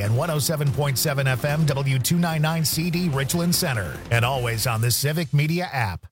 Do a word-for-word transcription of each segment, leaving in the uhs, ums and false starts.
and one oh seven point seven F M W two ninety-nine C D Richland Center. And always on the Civic Media app.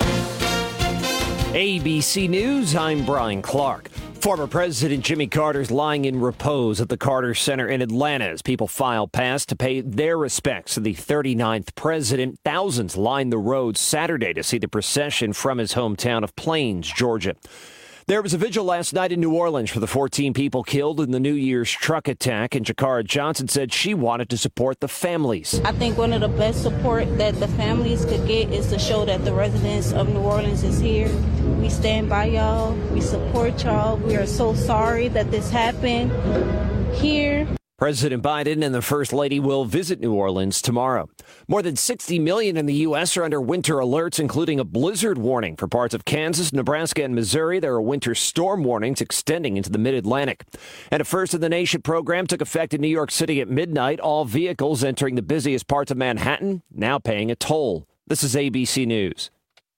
A B C News, I'm Brian Clark. Former President Jimmy Carter's lying in repose at the Carter Center in Atlanta as people file past to pay their respects to the thirty-ninth president. Thousands lined the road Saturday to see the procession from his hometown of Plains, Georgia. There was a vigil last night in New Orleans for the fourteen people killed in the New Year's truck attack, and Jakara Johnson said she wanted to support the families. I think one of the best support that the families could get is to show that the residents of New Orleans is here. We stand by y'all. We support y'all. We are so sorry that this happened here. President Biden and the First Lady will visit New Orleans tomorrow. More than sixty million in the U S are under winter alerts, including a blizzard warning for parts of Kansas, Nebraska, and Missouri. There are winter storm warnings extending into the mid-Atlantic. And a First in the Nation program took effect in New York City at midnight. All vehicles entering the busiest parts of Manhattan now paying a toll. This is A B C News.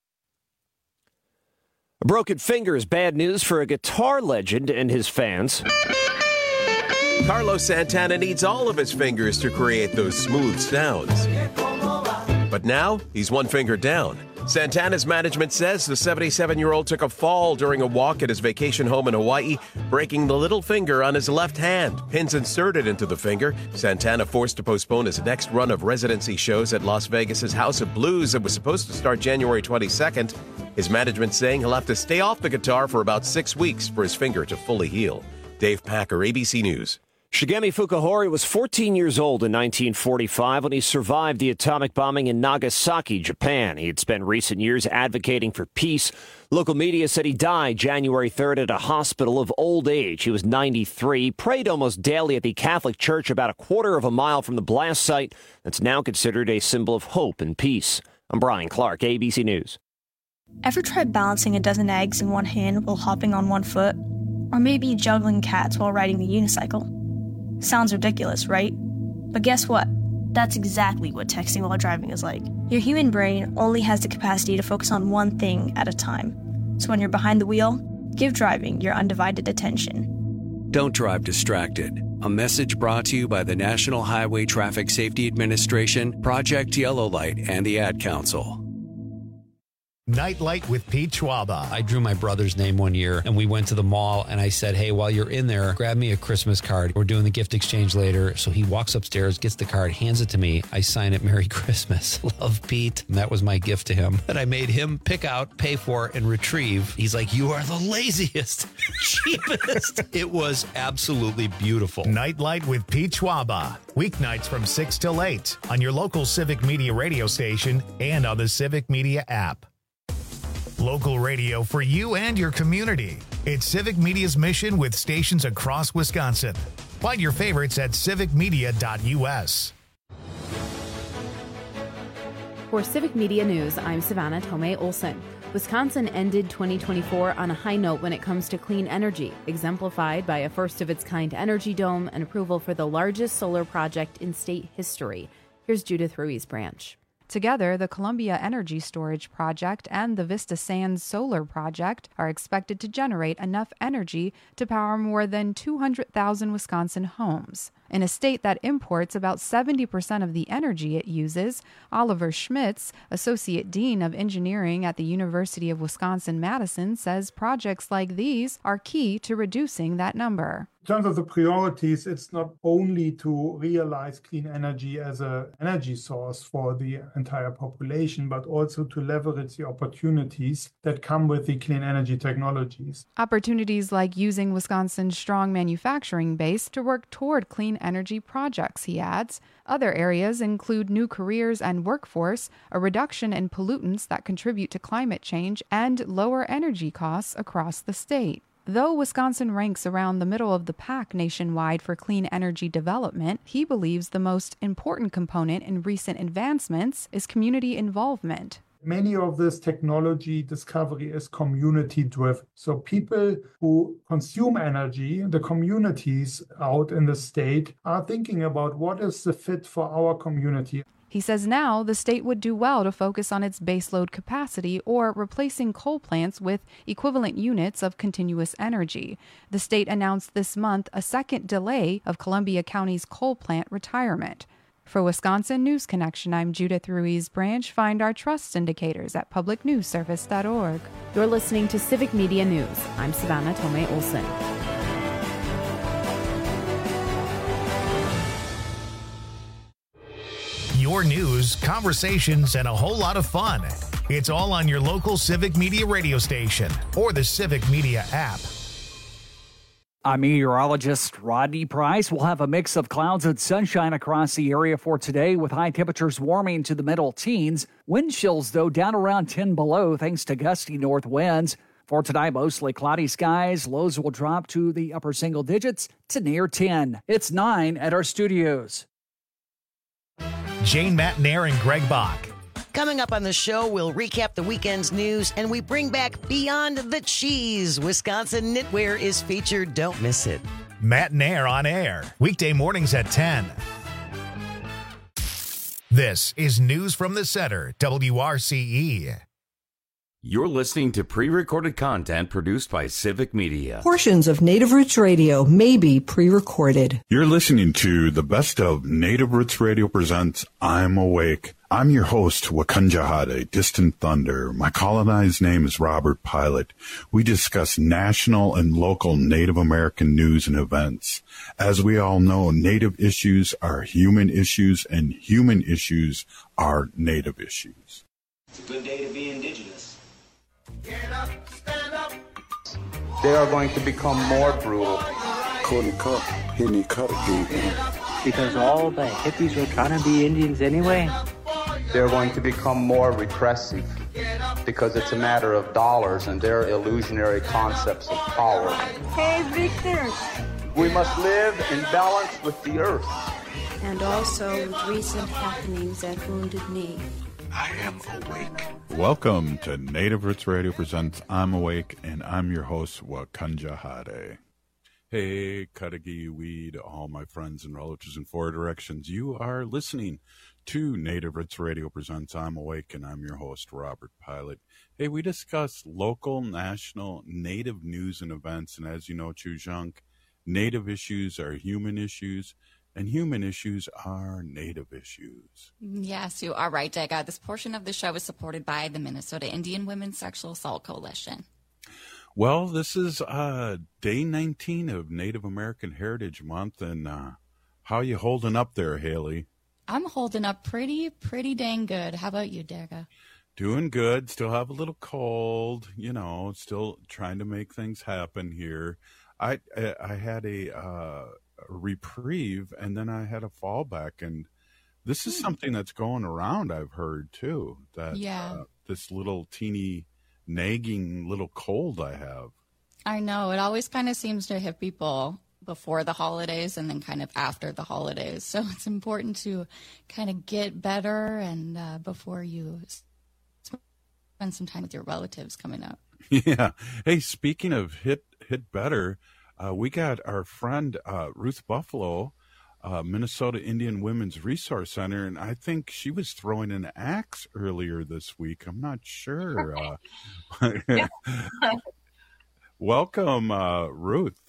A broken finger is bad news for a guitar legend and his fans. Carlos Santana needs all of his fingers to create those smooth sounds. But now, he's one finger down. Santana's management says the seventy-seven-year-old took a fall during a walk at his vacation home in Hawaii, breaking the little finger on his left hand. Pins inserted into the finger. Santana forced to postpone his next run of residency shows at Las Vegas's House of Blues that was supposed to start January twenty-second. His management saying he'll have to stay off the guitar for about six weeks for his finger to fully heal. Dave Packer, A B C News. Shigemi Fukuhori was fourteen years old in nineteen forty-five when he survived the atomic bombing in Nagasaki, Japan. He had spent recent years advocating for peace. Local media said he died January third at a hospital of old age. He was ninety-three, prayed almost daily at the Catholic Church about a quarter of a mile from the blast site that's now considered a symbol of hope and peace. I'm Brian Clark, A B C News. Ever tried balancing a dozen eggs in one hand while hopping on one foot? Or maybe juggling cats while riding the unicycle? Sounds ridiculous, right? But guess what? That's exactly what texting while driving is like. Your human brain only has the capacity to focus on one thing at a time. So when you're behind the wheel, give driving your undivided attention. Don't drive distracted. A message brought to you by the National Highway Traffic Safety Administration, Project Yellow Light, and the Ad Council. Nightlight with Pete Schwaba. I drew my brother's name one year, and we went to the mall, and I said, hey, while you're in there, grab me a Christmas card. We're doing the gift exchange later. So he walks upstairs, gets the card, hands it to me. I sign it, Merry Christmas. Love, Pete. And that was my gift to him that I made him pick out, pay for, and retrieve. He's like, you are the laziest, cheapest. It was absolutely beautiful. Nightlight with Pete Schwaba. Weeknights from six till eight on your local Civic Media radio station and on the Civic Media app. Local radio for you and your community. It's Civic Media's mission with stations across Wisconsin. Find your favorites at civic media dot U S. For Civic Media News, I'm Savannah Tomei Olson. Wisconsin ended twenty twenty-four on a high note when it comes to clean energy, exemplified by a first-of-its-kind energy dome and approval for the largest solar project in state history. Here's Judith Ruiz-Branch. Together, the Columbia Energy Storage Project and the Vista Sands Solar Project are expected to generate enough energy to power more than two hundred thousand Wisconsin homes. In a state that imports about seventy percent of the energy it uses, Oliver Schmitz, Associate Dean of Engineering at the University of Wisconsin-Madison, says projects like these are key to reducing that number. In terms of the priorities, it's not only to realize clean energy as an energy source for the entire population, but also to leverage the opportunities that come with the clean energy technologies. Opportunities like using Wisconsin's strong manufacturing base to work toward clean energy projects, he adds. Other areas include new careers and workforce, a reduction in pollutants that contribute to climate change, and lower energy costs across the state. Though Wisconsin ranks around the middle of the pack nationwide for clean energy development, he believes the most important component in recent advancements is community involvement. Many of this technology discovery is community-driven. So people who consume energy, the communities out in the state, are thinking about what is the fit for our community. He says now the state would do well to focus on its baseload capacity or replacing coal plants with equivalent units of continuous energy. The state announced this month a second delay of Columbia County's coal plant retirement. For Wisconsin News Connection, I'm Judith Ruiz Branch. Find our trust indicators at public news service dot org. You're listening to Civic Media News. I'm Savannah Tomei Olson. Your news, conversations, and a whole lot of fun. It's all on your local Civic Media radio station or the Civic Media app. I'm meteorologist Rodney Price. We'll have a mix of clouds and sunshine across the area for today, with high temperatures warming to the middle teens. Wind chills, though, down around ten below thanks to gusty north winds. For tonight, mostly cloudy skies. Lows will drop to the upper single digits to near ten. It's nine at our studios. Jane Matnair and Greg Bach. Coming up on the show, we'll recap the weekend's news and we bring back Beyond the Cheese. Wisconsin Knitwear is featured. Don't miss it. Matnair on air, weekday mornings at ten. This is News from the Center, W R C E. You're listening to pre-recorded content produced by Civic Media. Portions of Native Roots Radio may be pre-recorded. You're listening to the best of Native Roots Radio presents I'm Awake. I'm your host, Wakunjahade, Distant Thunder. My colonized name is Robert Pilot. We discuss national and local Native American news and events. As we all know, Native issues are human issues, and human issues are Native issues. It's a good day to be Indigenous. Get up, stand up. They are going to become more brutal. Because all the hippies were trying to be Indians anyway. They're going to become more repressive because it's a matter of dollars and their illusionary concepts of power. Hey, Victor. We must live in balance with the earth. And also with recent happenings at Wounded Knee. I am awake. Welcome to Native Roots Radio presents I'm Awake, and I'm your host, Wakunjahade. Hey, Cudahy Weed, all my friends and relatives in four directions. You are listening to Native Roots Radio presents I'm Awake, and I'm your host, Robert Pilot. Hey, we discuss local, national, Native news and events, and as you know, Chujunk, Native issues are human issues, and human issues are Native issues. Yes, you are right, Dega. This portion of the show is supported by the Minnesota Indian Women's Sexual Assault Coalition. Well, this is uh, day nineteen of Native American Heritage Month, and uh, how you holding up there, Haley? I'm holding up pretty, pretty dang good. How about you, Dega? Doing good. Still have a little cold, you know, still trying to make things happen here. I I, I had a... Uh, reprieve, and then I had a fallback, and this is something that's going around, I've heard too, that yeah. uh, this little teeny nagging little cold I have. I know, it always kind of seems to hit people before the holidays and then kind of after the holidays, so it's important to kind of get better and uh, before you spend some time with your relatives coming up. Yeah. Hey, speaking of hit hit better, Uh, we got our friend uh, Ruth Buffalo, uh, Minnesota Indian Women's Resource Center, and I think she was throwing an axe earlier this week. I'm not sure. Uh, welcome, uh, Ruth.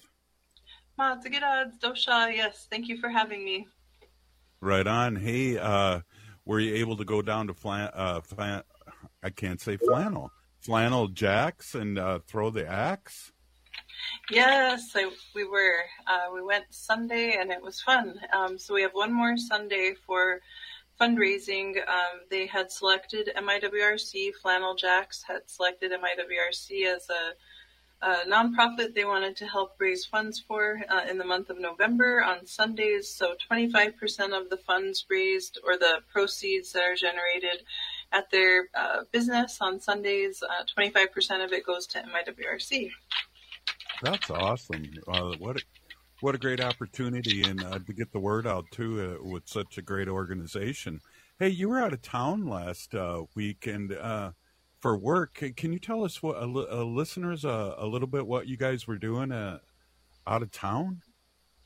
Dosha, yes, thank you for having me. Right on. Hey, uh, were you able to go down to flan? Uh, flan I can't say flannel. Flannel Jacks and uh, throw the axe? Yes, I, we were. Uh, we went Sunday, and it was fun. Um, so we have one more Sunday for fundraising. Um, they had selected M I W R C, Flannel Jacks had selected M I W R C as a, a nonprofit they wanted to help raise funds for uh, in the month of November on Sundays. So twenty-five percent of the funds raised, or the proceeds that are generated at their uh, business on Sundays, uh, twenty-five percent of it goes to M I W R C. That's awesome. Uh, what, a, what a great opportunity, and uh, to get the word out, too, uh, with such a great organization. Hey, you were out of town last uh, week and uh, for work. Can you tell us, what uh, listeners, uh, a little bit what you guys were doing uh, out of town?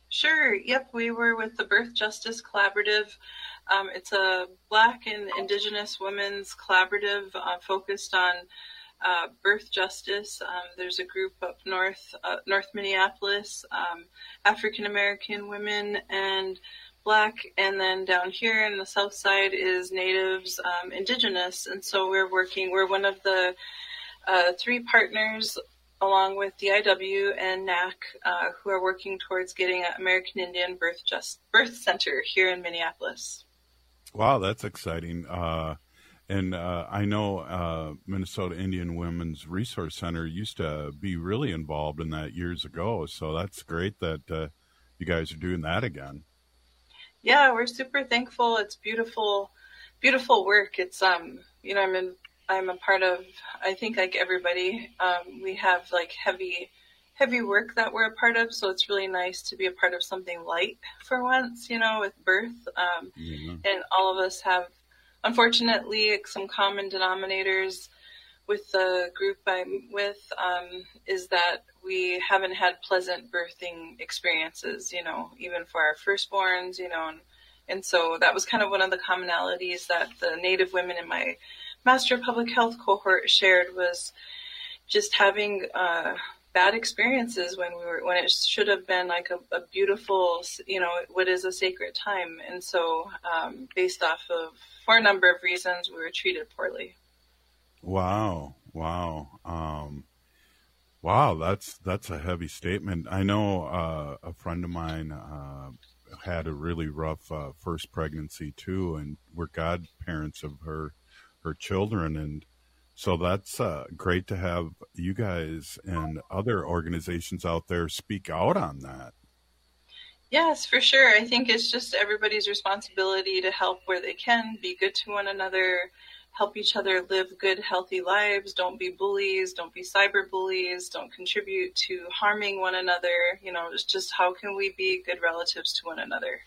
Sure. Yep. We were with the Birth Justice Collaborative. Um, it's a Black and Indigenous women's collaborative uh, focused on uh, birth justice. Um, there's a group up north, uh, North Minneapolis, um, African American women and Black, and then down here in the South Side is Natives, um, Indigenous. And so we're working. We're one of the uh, three partners, along with D I W and N A C, uh, who are working towards getting an American Indian Birth Just Birth Center here in Minneapolis. Wow, that's exciting. Uh, and uh, I know uh, Minnesota Indian Women's Resource Center used to be really involved in that years ago. So that's great that uh, you guys are doing that again. Yeah, we're super thankful. It's beautiful, beautiful work. It's um, you know, I'm in. I'm a part of, I think like everybody, um, we have like heavy, heavy work that we're a part of. So it's really nice to be a part of something light for once, you know, with birth. Um, mm-hmm. And all of us have, unfortunately, some common denominators with the group I'm with, um, is that we haven't had pleasant birthing experiences, you know, even for our firstborns, you know, and, and so that was kind of one of the commonalities that the Native women in my Master of Public Health cohort shared, was just having uh, bad experiences when we were when it should have been like a, a beautiful, you know, what is a sacred time. And so um, based off of, for a number of reasons, we were treated poorly. Wow. Wow. Um, wow. That's, that's a heavy statement. I know uh, a friend of mine uh, had a really rough uh, first pregnancy too, and we're godparents of her her children, and so that's uh, great to have you guys and other organizations out there speak out on that. Yes, for sure. I think it's just everybody's responsibility to help where they can, be good to one another, help each other live good, healthy lives. Don't be bullies, don't be cyber bullies, don't contribute to harming one another. You know, it's just how can we be good relatives to one another?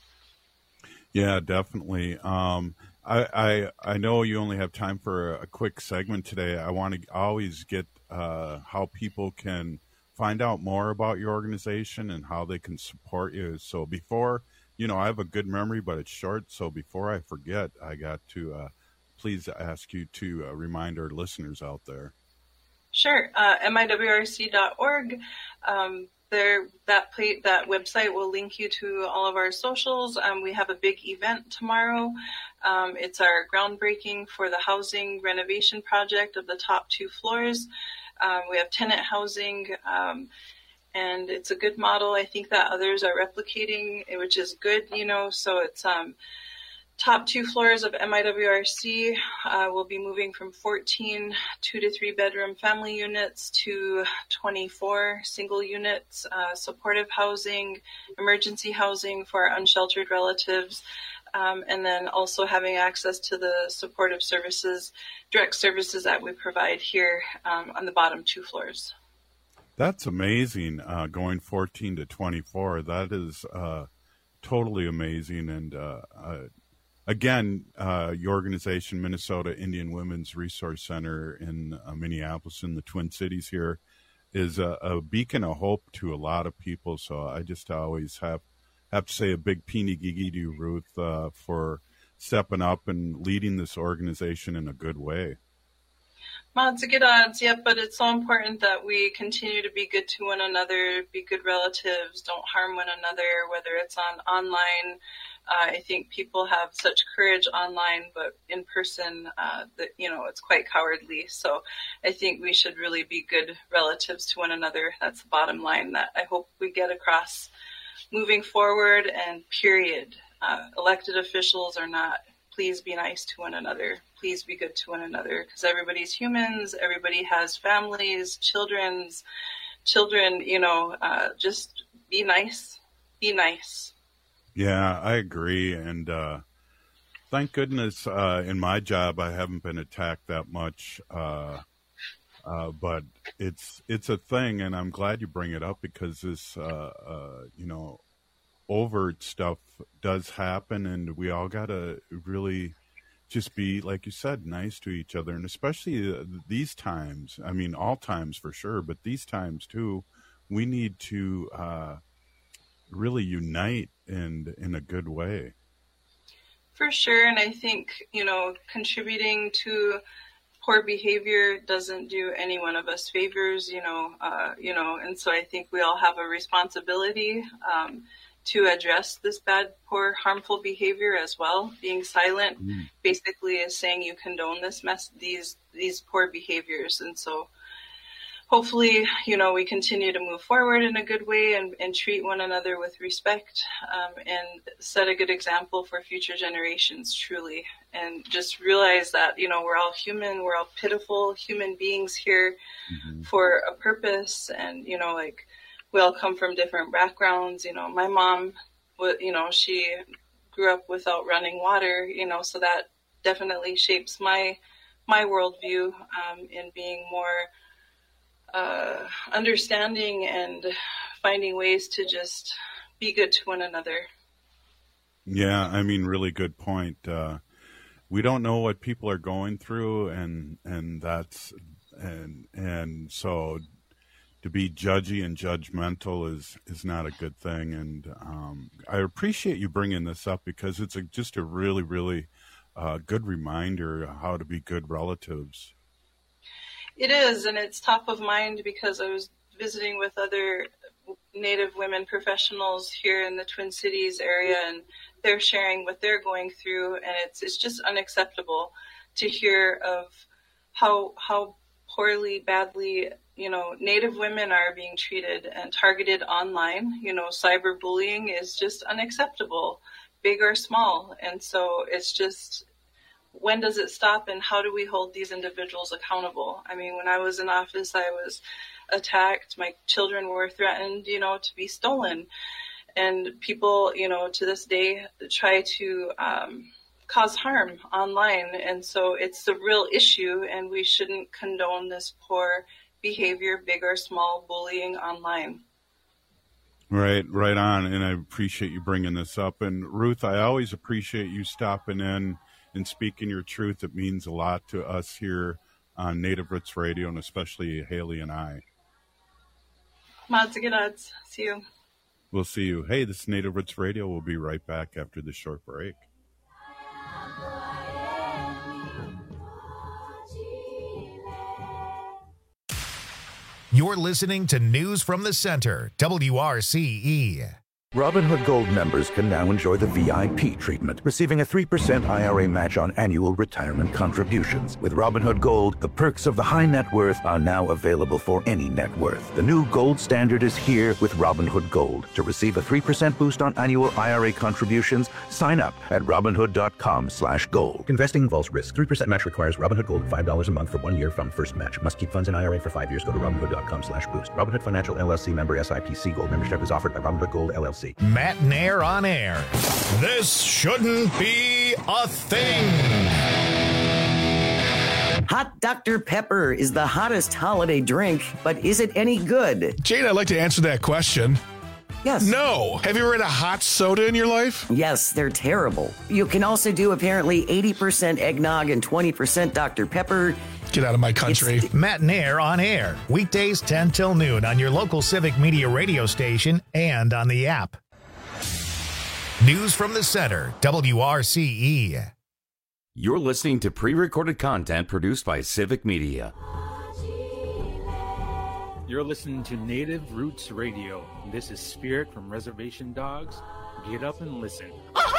Yeah, definitely. Um, I, I I know you only have time for a, a quick segment today. I want to always get uh, how people can find out more about your organization and how they can support you. So before, you know, I have a good memory, but it's short. So before I forget, I got to uh, please ask you to uh, remind our listeners out there. Sure. Uh, M I W R C dot org. Um, There, that plate, that website will link you to all of our socials. Um, we have a big event tomorrow. Um, it's our groundbreaking for the housing renovation project of the top two floors. Um, we have tenant housing, um, and it's a good model. I think that others are replicating, which is good, you know. So it's um, top two floors of M I W R C uh, will be moving from fourteen two to three bedroom family units to twenty-four single units, uh, supportive housing, emergency housing for our unsheltered relatives, um, and then also having access to the supportive services, direct services that we provide here um, on the bottom two floors. That's amazing, uh, going fourteen to twenty-four. That is uh, totally amazing. And uh, uh, Again, uh, your organization, Minnesota Indian Women's Resource Center in uh, Minneapolis, in the Twin Cities here, is a, a beacon of hope to a lot of people. So I just always have have to say a big peeny gigi to you, Ruth, uh, for stepping up and leading this organization in a good way. Well, it's a good odds, yep, but it's so important that we continue to be good to one another, be good relatives, don't harm one another, whether it's on online. Uh, I think people have such courage online, but in person, uh, that, you know, it's quite cowardly. So I think we should really be good relatives to one another. That's the bottom line that I hope we get across moving forward, and period. Uh, elected officials or not, please be nice to one another. Please be good to one another, because everybody's humans. Everybody has families, children's children, you know, uh, just be nice, be nice. Yeah, I agree. And uh, thank goodness uh, in my job, I haven't been attacked that much. Uh, uh, but it's it's a thing. And I'm glad you bring it up, because this, uh, uh, you know, overt stuff does happen. And we all got to really just be, like you said, nice to each other. And especially uh, these times, I mean, all times for sure, but these times too, we need to uh, really unite in in a good way. For sure, and I think, you know, contributing to poor behavior doesn't do any one of us favors, you know, uh, you know, and so I think we all have a responsibility um, to address this bad, poor, harmful behavior as well. Being silent mm. basically is saying you condone this mess, these these poor behaviors, and so hopefully, you know, we continue to move forward in a good way and, and treat one another with respect um, and set a good example for future generations, truly. And just realize that, you know, we're all human, we're all pitiful human beings here mm-hmm. for a purpose. And, you know, like, we all come from different backgrounds. You know, my mom, you know, she grew up without running water, you know, so that definitely shapes my, my worldview um, in being more Uh, understanding and finding ways to just be good to one another. Yeah, I mean, really good point. Uh, we don't know what people are going through, and and that's and and so to be judgy and judgmental is is not a good thing. And um, I appreciate you bringing this up because it's a, just a really really uh, good reminder how to be good relatives. It is, and it's top of mind because I was visiting with other Native women professionals here in the Twin Cities area, and they're sharing what they're going through, and it's it's just unacceptable to hear of how how poorly, badly, you know, Native women are being treated and targeted online. You know, cyberbullying is just unacceptable, big or small, and so it's just, when does it stop, and how do we hold these individuals accountable? I mean, when I was in office, I was attacked. My children were threatened, you know, to be stolen. And people, you know, to this day try to um, cause harm online. And so it's a real issue, and we shouldn't condone this poor behavior, big or small, bullying online. Right, right on. And I appreciate you bringing this up. And Ruth, I always appreciate you stopping in and speaking your truth. It means a lot to us here on Native Roots Radio, and especially Haley and I. Mods and odds. See you. We'll see you. Hey, this is Native Roots Radio. We'll be right back after this short break. You're listening to News from the Center, W R C E. Robinhood Gold members can now enjoy the V I P treatment, receiving a three percent I R A match on annual retirement contributions. With Robinhood Gold, the perks of the high net worth are now available for any net worth. The new gold standard is here with Robinhood Gold. To receive a three percent boost on annual I R A contributions, sign up at Robinhood.com slash gold. Investing involves risk. three percent match requires Robinhood Gold five dollars a month for one year from first match. Must keep funds in I R A for five years. Go to Robinhood.com slash boost. Robinhood Financial L L C member S I P C. Gold membership is offered by Robinhood Gold L L C. Matt Nair on air. This shouldn't be a thing. Hot Doctor Pepper is the hottest holiday drink, but is it any good? Jane, I'd like to answer that question. Yes. No. Have you ever had a hot soda in your life? Yes, they're terrible. You can also do apparently eighty percent eggnog and twenty percent Doctor Pepper. Get out of my country. It's Matt Nair on air. Weekdays ten till noon on your local Civic Media radio station and on the app. News from the Center, W R C E. You're listening to pre-recorded content produced by Civic Media. You're listening to Native Roots Radio. This is Spirit from Reservation Dogs. Get up and listen.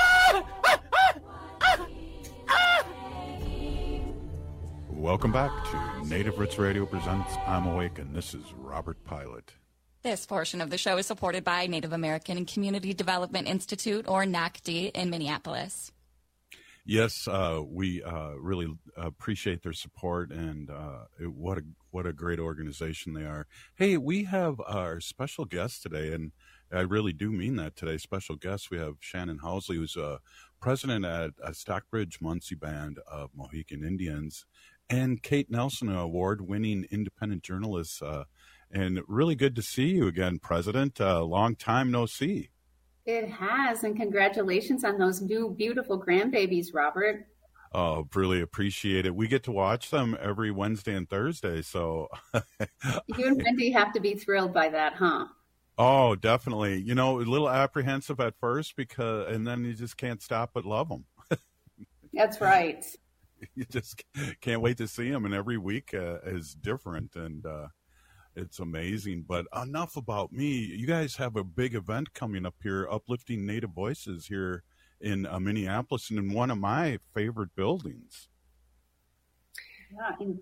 Welcome back to Native Roots Radio presents I'm Awake, and this is Robert Pilot. This portion of the show is supported by Native American and Community Development Institute, or N A C D, in Minneapolis. Yes, uh, we uh, really appreciate their support, and uh, it, what a what a great organization they are. Hey, we have our special guest today, and I really do mean that today. Special guest, we have Shannon Housley, who's a president at a Stockbridge Munsee Band of Mohican Indians, and Kate Nelson, an award-winning independent journalist. Uh, and really good to see you again, President. Uh, long time no see. It has, and congratulations on those new beautiful grandbabies, Robert. Oh, really appreciate it. We get to watch them every Wednesday and Thursday, so. You and Wendy have to be thrilled by that, huh? Oh, definitely. You know, a little apprehensive at first because, and then you just can't stop but love them. That's right. You just can't wait to see them, and every week uh, is different, and uh, it's amazing. But enough about me. You guys have a big event coming up here, Uplifting Native Voices here in uh, Minneapolis, and in one of my favorite buildings. Yeah, in-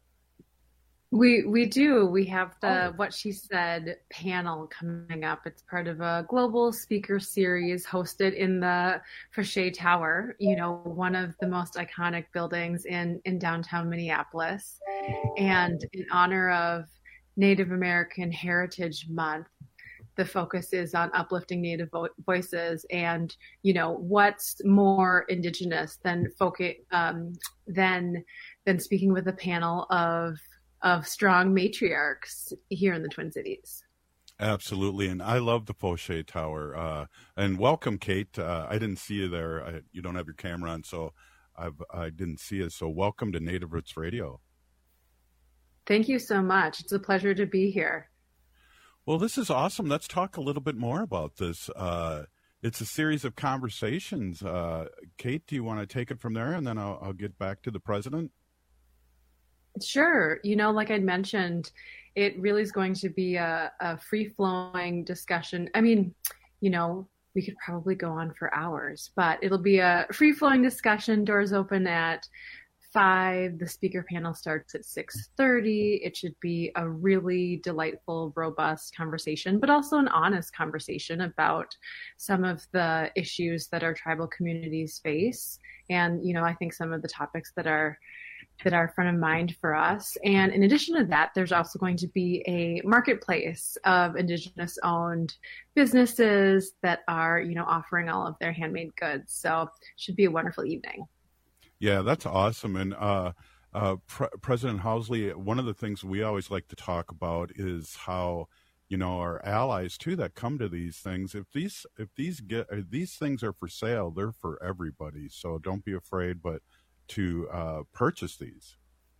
We we do. We have the oh. What She Said panel coming up. It's part of a global speaker series hosted in the Foshay Tower, you know, one of the most iconic buildings in, in downtown Minneapolis. And in honor of Native American Heritage Month, the focus is on uplifting Native vo- voices. And, you know, what's more Indigenous than focus, um, than than speaking with a panel of of strong matriarchs here in the Twin Cities. Absolutely. And I love the Foshay Tower. Uh, and welcome, Kate. Uh, I didn't see you there. I, you don't have your camera on, so I've, I didn't see it. So welcome to Native Roots Radio. Thank you so much. It's a pleasure to be here. Well, this is awesome. Let's talk a little bit more about this. Uh, it's a series of conversations. Uh, Kate, do you want to take it from there? And then I'll, I'll get back to the president. Sure. You know, like I'd mentioned, it really is going to be a, a free-flowing discussion. I mean, you know, we could probably go on for hours, but it'll be a free-flowing discussion. Doors open at five. The speaker panel starts at six thirty. It should be a really delightful, robust conversation, but also an honest conversation about some of the issues that our tribal communities face. And, you know, I think some of the topics that are that are front of mind for us. And in addition to that, there's also going to be a marketplace of Indigenous owned businesses that are, you know, offering all of their handmade goods. So it should be a wonderful evening. Yeah, that's awesome. And uh, uh, Pre- President Housley, one of the things we always like to talk about is how, you know, our allies too that come to these things, if these if these get if these things are for sale, they're for everybody. So don't be afraid, but to uh, purchase these.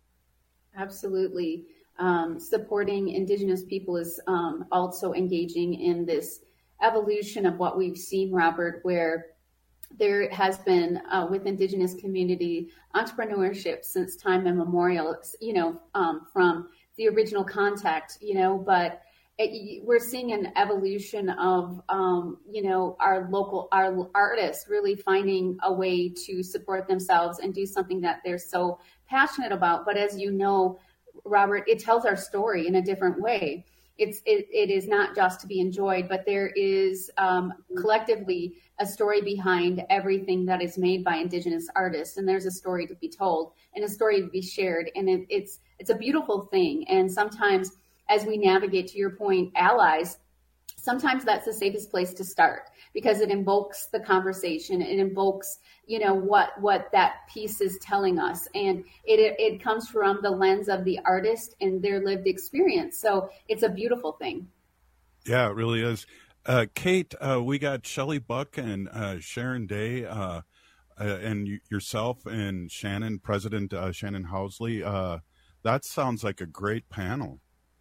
Absolutely. Um, supporting Indigenous people is um, also engaging in this evolution of what we've seen, Robert, where there has been uh, with Indigenous community entrepreneurship since time immemorial, you know, um, from the original contact, you know, but it, we're seeing an evolution of, um, you know, our local, our artists really finding a way to support themselves and do something that they're so passionate about. But as you know, Robert, it tells our story in a different way. It's it, it is not just to be enjoyed, but there is um, collectively a story behind everything that is made by Indigenous artists, and there's a story to be told and a story to be shared, and it, it's it's a beautiful thing. And sometimes, as we navigate, to your point, allies, sometimes that's the safest place to start because it invokes the conversation. It invokes, you know, what what that piece is telling us. And it, it it comes from the lens of the artist and their lived experience. So it's a beautiful thing. Yeah, it really is. Uh, Kate, uh, we got Shelley Buck and uh, Sharon Day uh, uh, and y- yourself and Shannon, President uh, Shannon Housley. Uh, that sounds like a great panel.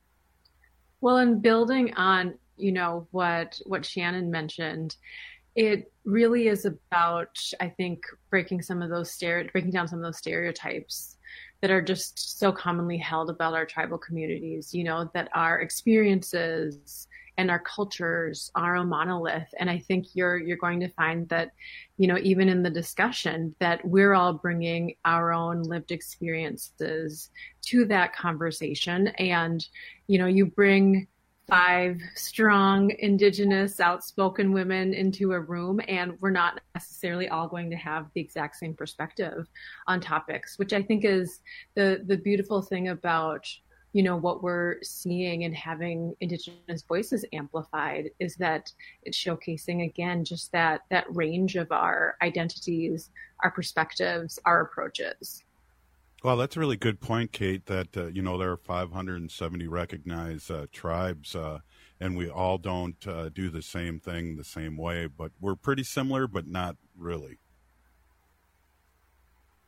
Well, in building on, you know, what what Shannon mentioned, it really is about, I think, breaking some of those stere- breaking down some of those stereotypes that are just so commonly held about our tribal communities, you know, that our experiences and our cultures are a monolith. And I think you're you're going to find that, you know, even in the discussion, that we're all bringing our own lived experiences to that conversation. And, you know, you bring five strong Indigenous outspoken women into a room, and we're not necessarily all going to have the exact same perspective on topics, which I think is the the beautiful thing about, you know, what we're seeing and having Indigenous voices amplified is that it's showcasing, again, just that that range of our identities, our perspectives, our approaches. Well, that's a really good point, Kate, that, uh, you know, there are five hundred seventy recognized uh, tribes, uh, and we all don't uh, do the same thing the same way, but we're pretty similar, but not really.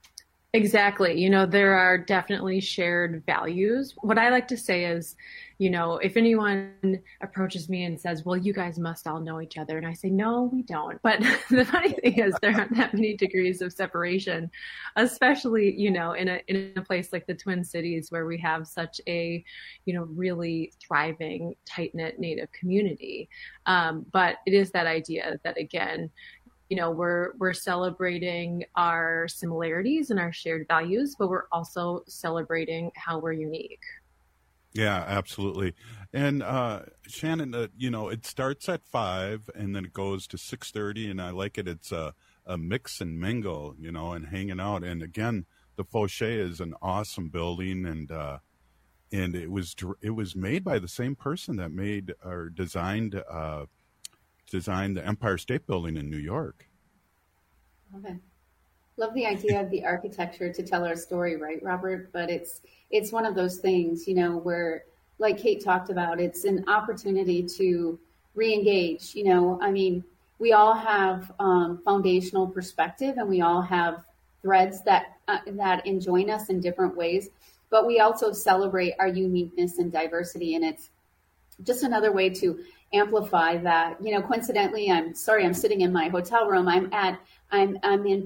Exactly. You know, there are definitely shared values. What I like to say is, you know, if anyone approaches me and says, well, you guys must all know each other. And I say, no, we don't. But the funny thing is there aren't that many degrees of separation, especially, you know, in a, in a place like the Twin Cities where we have such a, you know, really thriving, tight-knit Native community. Um, but it is that idea that, again, you know, we're we're celebrating our similarities and our shared values, but we're also celebrating how we're unique. Yeah, absolutely. And uh, Shannon, uh, you know, it starts at five and then it goes to six thirty, and I like it. It's a, a mix and mingle, you know, and hanging out. And again, the Fauché is an awesome building, and uh, and it was it was made by the same person that made or designed. Uh, designed the Empire State Building in New York. Love it. Love the idea of the architecture to tell our story, right, Robert? But it's it's one of those things, you know, where, like Kate talked about, it's an opportunity to re-engage. You know, I mean, we all have um, foundational perspective, and we all have threads that uh, that enjoin us in different ways. But we also celebrate our uniqueness and diversity, and it's just another way to amplify that. You know, coincidentally, I'm sorry, I'm sitting in my hotel room. I'm at, I'm, I'm in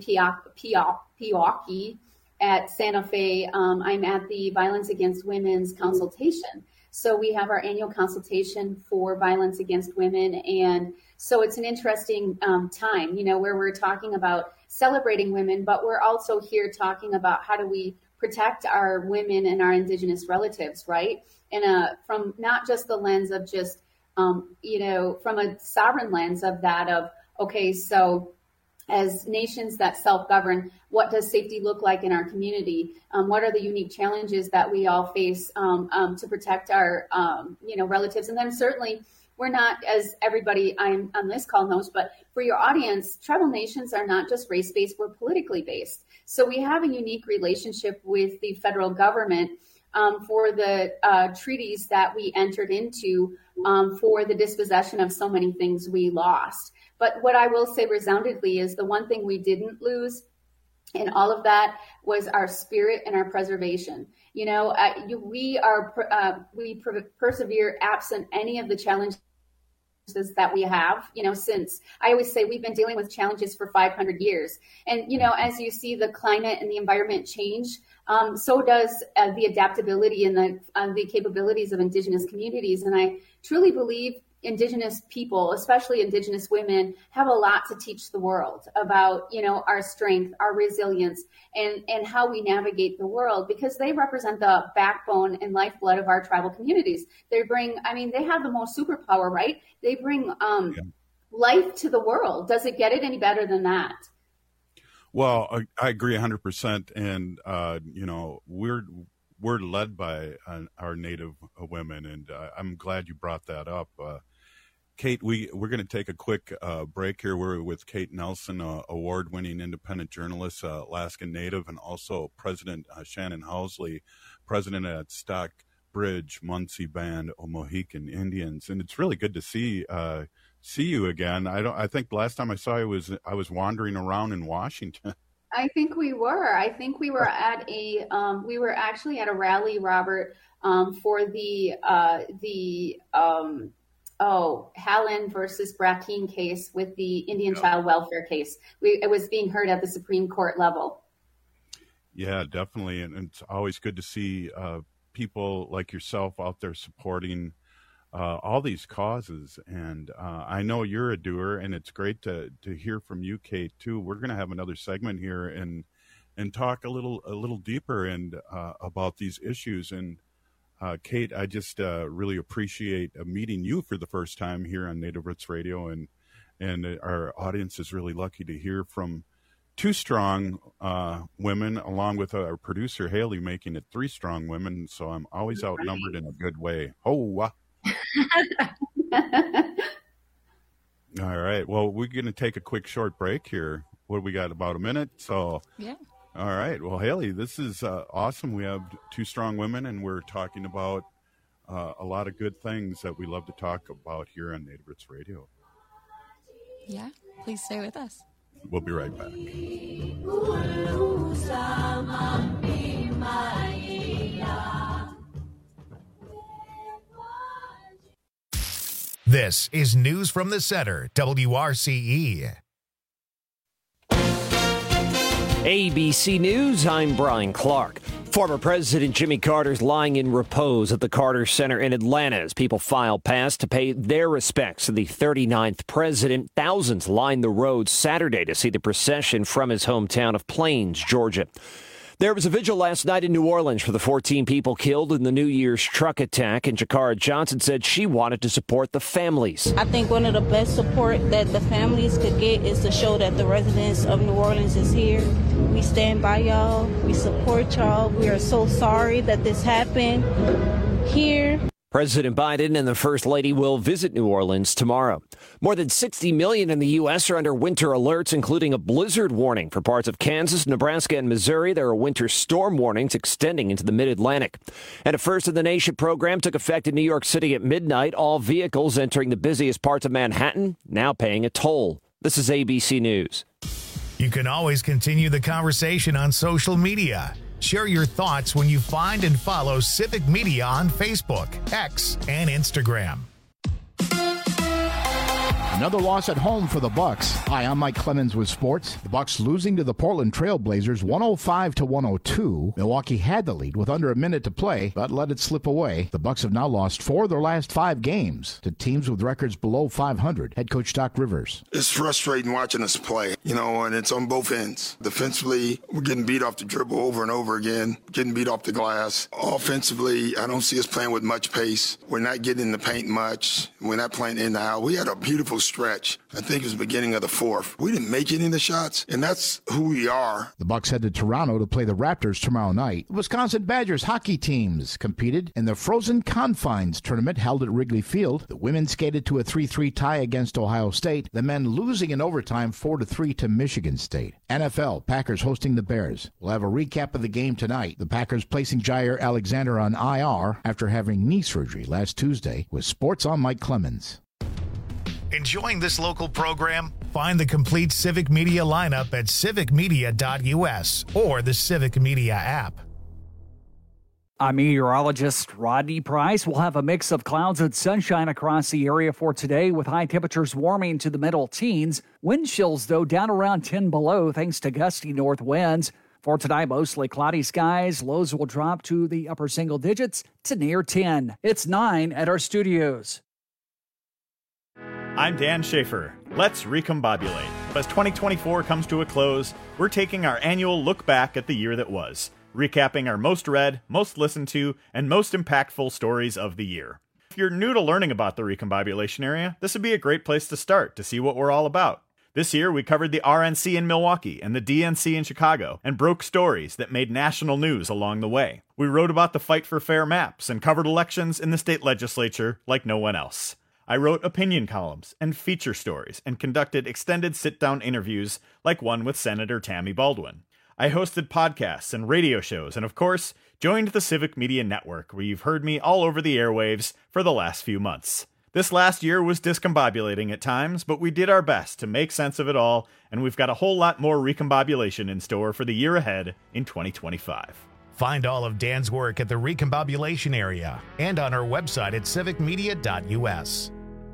Pewaukee at Santa Fe. Um, I'm at the Violence Against Women's consultation. So we have our annual consultation for violence against women. And so it's an interesting um, time, you know, where we're talking about celebrating women, but we're also here talking about how do we protect our women and our Indigenous relatives, right? And uh, from not just the lens of just, Um, you know, from a sovereign lens of that of, okay, so as nations that self-govern, what does safety look like in our community? Um, what are the unique challenges that we all face um, um, to protect our, um, you know, relatives? And then certainly we're not, as everybody I'm on this call knows, but for your audience, tribal nations are not just race-based, we're politically based. So we have a unique relationship with the federal government um, for the uh, treaties that we entered into um, for the dispossession of so many things we lost. But what I will say resoundingly is the one thing we didn't lose in all of that was our spirit and our preservation. You know, uh, you, we are uh, we per- persevere absent any of the challenges that we have, you know, since I always say we've been dealing with challenges for five hundred years. And, you know, as you see the climate and the environment change, um, so does uh, the adaptability and the, uh, the capabilities of Indigenous communities. And I truly believe Indigenous people, especially Indigenous women, have a lot to teach the world about, you know, our strength, our resilience, and, and how we navigate the world, because they represent the backbone and lifeblood of our tribal communities. They bring, I mean, they have the most superpower, right? They bring um, yeah. life to the world. Does it get it any better than that? Well, I, I agree one hundred percent. And, uh, you know, we're we're led by uh, our Native women, and uh, I'm glad you brought that up. Uh, Kate, we, we're going to take a quick uh, break here. We're with Kate Nelson, uh, award-winning independent journalist, uh, Alaskan Native, and also President uh, Shannon Housley, president at Stockbridge Munsee Band of Mohican Indians. And it's really good to see uh, see you again. I don't. I think the last time I saw you was I was wandering around in Washington. I think we were. I think we were at a. Um, we were actually at a rally, Robert, um, for the uh, the. Um, Oh, Hallen versus Brackeen case with the Indian yeah. child welfare case. We, it was being heard at the Supreme Court level. Yeah, definitely. And, and it's always good to see uh, people like yourself out there supporting uh, all these causes. And uh, I know you're a doer, and it's great to, to hear from you, Kate, too. We're going to have another segment here and and talk a little a little deeper and uh, about these issues. And Uh, Kate, I just uh, really appreciate uh, meeting you for the first time here on Native Roots Radio, and and our audience is really lucky to hear from two strong uh, women, along with our producer Haley, making it three strong women. So I'm always outnumbered in a good way. Oh, uh. All right. Well, we're going to take a quick short break here. What we got? About a minute. So yeah. All right. Well, Haley, this is uh, awesome. We have two strong women, and we're talking about uh, a lot of good things that we love to talk about here on Native Roots Radio. Yeah, please stay with us. We'll be right back. This is News from the Center, W R C E. A B C News, I'm Brian Clark. Former President Jimmy Carter's lying in repose at the Carter Center in Atlanta as people file past to pay their respects to the thirty-ninth president. Thousands lined the road Saturday to see the procession from his hometown of Plains, Georgia. There was a vigil last night in New Orleans for the fourteen people killed in the New Year's truck attack, and Jakara Johnson said she wanted to support the families. I think one of the best support that the families could get is to show that the residents of New Orleans is here. We stand by y'all. We support y'all. We are so sorry that this happened here. President Biden and the First Lady will visit New Orleans tomorrow. More than sixty million in the U S are under winter alerts, including a blizzard warning for parts of Kansas, Nebraska, and Missouri. There are winter storm warnings extending into the mid-Atlantic. And a first-in-the-nation program took effect in New York City at midnight. All vehicles entering the busiest parts of Manhattan now paying a toll. This is A B C News. You can always continue the conversation on social media. Share your thoughts when you find and follow Civic Media on Facebook, X, and Instagram. Another loss at home for the Bucks. Hi, I'm Mike Clemens with sports. The Bucks losing to the Portland Trail Blazers one oh five to one oh two. Milwaukee had the lead with under a minute to play, but let it slip away. The Bucks have now lost four of their last five games to teams with records below five hundred. Head coach Doc Rivers. It's frustrating watching us play, you know, and it's on both ends. Defensively, we're getting beat off the dribble over and over again, getting beat off the glass. Offensively, I don't see us playing with much pace. We're not getting in the paint much. We're not playing in the out. We had a beautiful stretch. I think it was the beginning of the fourth. We didn't make any of the shots, and that's who we are. The Bucks head to Toronto to play the Raptors tomorrow night. The Wisconsin Badgers hockey teams competed in the Frozen Confines tournament held at Wrigley Field. The women skated to a three three tie against Ohio State. The men losing in overtime four to three to Michigan State. N F L, Packers hosting the Bears. We'll have a recap of the game tonight. The Packers placing Jair Alexander on I R after having knee surgery last Tuesday. With sports, I'm Mike Clemens. Enjoying this local program? Find the complete Civic Media lineup at civic media dot u s or the Civic Media app. I'm meteorologist Rodney Price. We'll have a mix of clouds and sunshine across the area for today, with high temperatures warming to the middle teens. Wind chills, though, down around ten below thanks to gusty north winds. For tonight, mostly cloudy skies. Lows will drop to the upper single digits to near ten. It's nine at our studios. I'm Dan Schaefer. Let's recombobulate. As twenty twenty-four comes to a close, we're taking our annual look back at the year that was, recapping our most read, most listened to, and most impactful stories of the year. If you're new to learning about the recombobulation area, this would be a great place to start to see what we're all about. This year, we covered the R N C in Milwaukee and the D N C in Chicago, and broke stories that made national news along the way. We wrote about the fight for fair maps and covered elections in the state legislature like no one else. I wrote opinion columns and feature stories and conducted extended sit-down interviews like one with Senator Tammy Baldwin. I hosted podcasts and radio shows and, of course, joined the Civic Media Network, where you've heard me all over the airwaves for the last few months. This last year was discombobulating at times, but we did our best to make sense of it all, and we've got a whole lot more recombobulation in store for the year ahead in twenty twenty-five. Find all of Dan's work at the recombobulation area and on our website at civic media dot u s.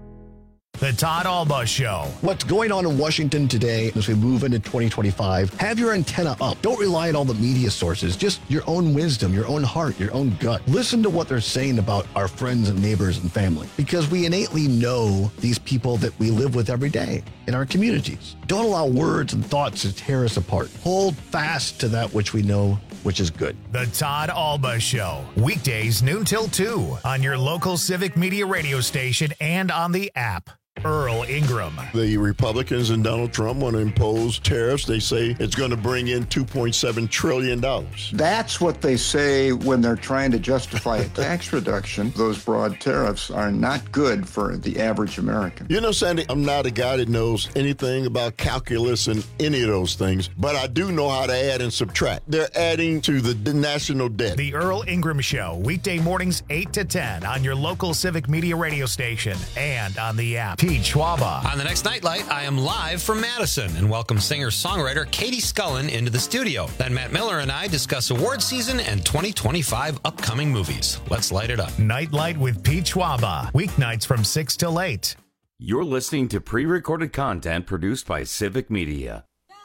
The Todd Alba Show. What's going on in Washington today as we move into twenty twenty-five? Have your antenna up. Don't rely on all the media sources. Just your own wisdom, your own heart, your own gut. Listen to what they're saying about our friends and neighbors and family, because we innately know these people that we live with every day in our communities. Don't allow words and thoughts to tear us apart. Hold fast to that which we know, which is good. The Todd Alba Show. Weekdays noon till two on your local Civic Media radio station and on the app. Earl Ingram. The Republicans and Donald Trump want to impose tariffs. They say it's going to bring in two point seven trillion dollars. That's what they say when they're trying to justify a tax reduction. Those broad tariffs are not good for the average American. You know, Sandy, I'm not a guy that knows anything about calculus and any of those things, but I do know how to add and subtract. They're adding to the national debt. The Earl Ingram Show, weekday mornings eight to ten on your local Civic Media radio station and on the app. T Pete Schwaba. On the next Nightlight, I am live from Madison and welcome singer-songwriter Katie Scullen into the studio. Then Matt Miller and I discuss award season and twenty twenty-five upcoming movies. Let's light it up. Nightlight with Pete Schwaba. Weeknights from six till eight. You're listening to pre-recorded content produced by Civic Media.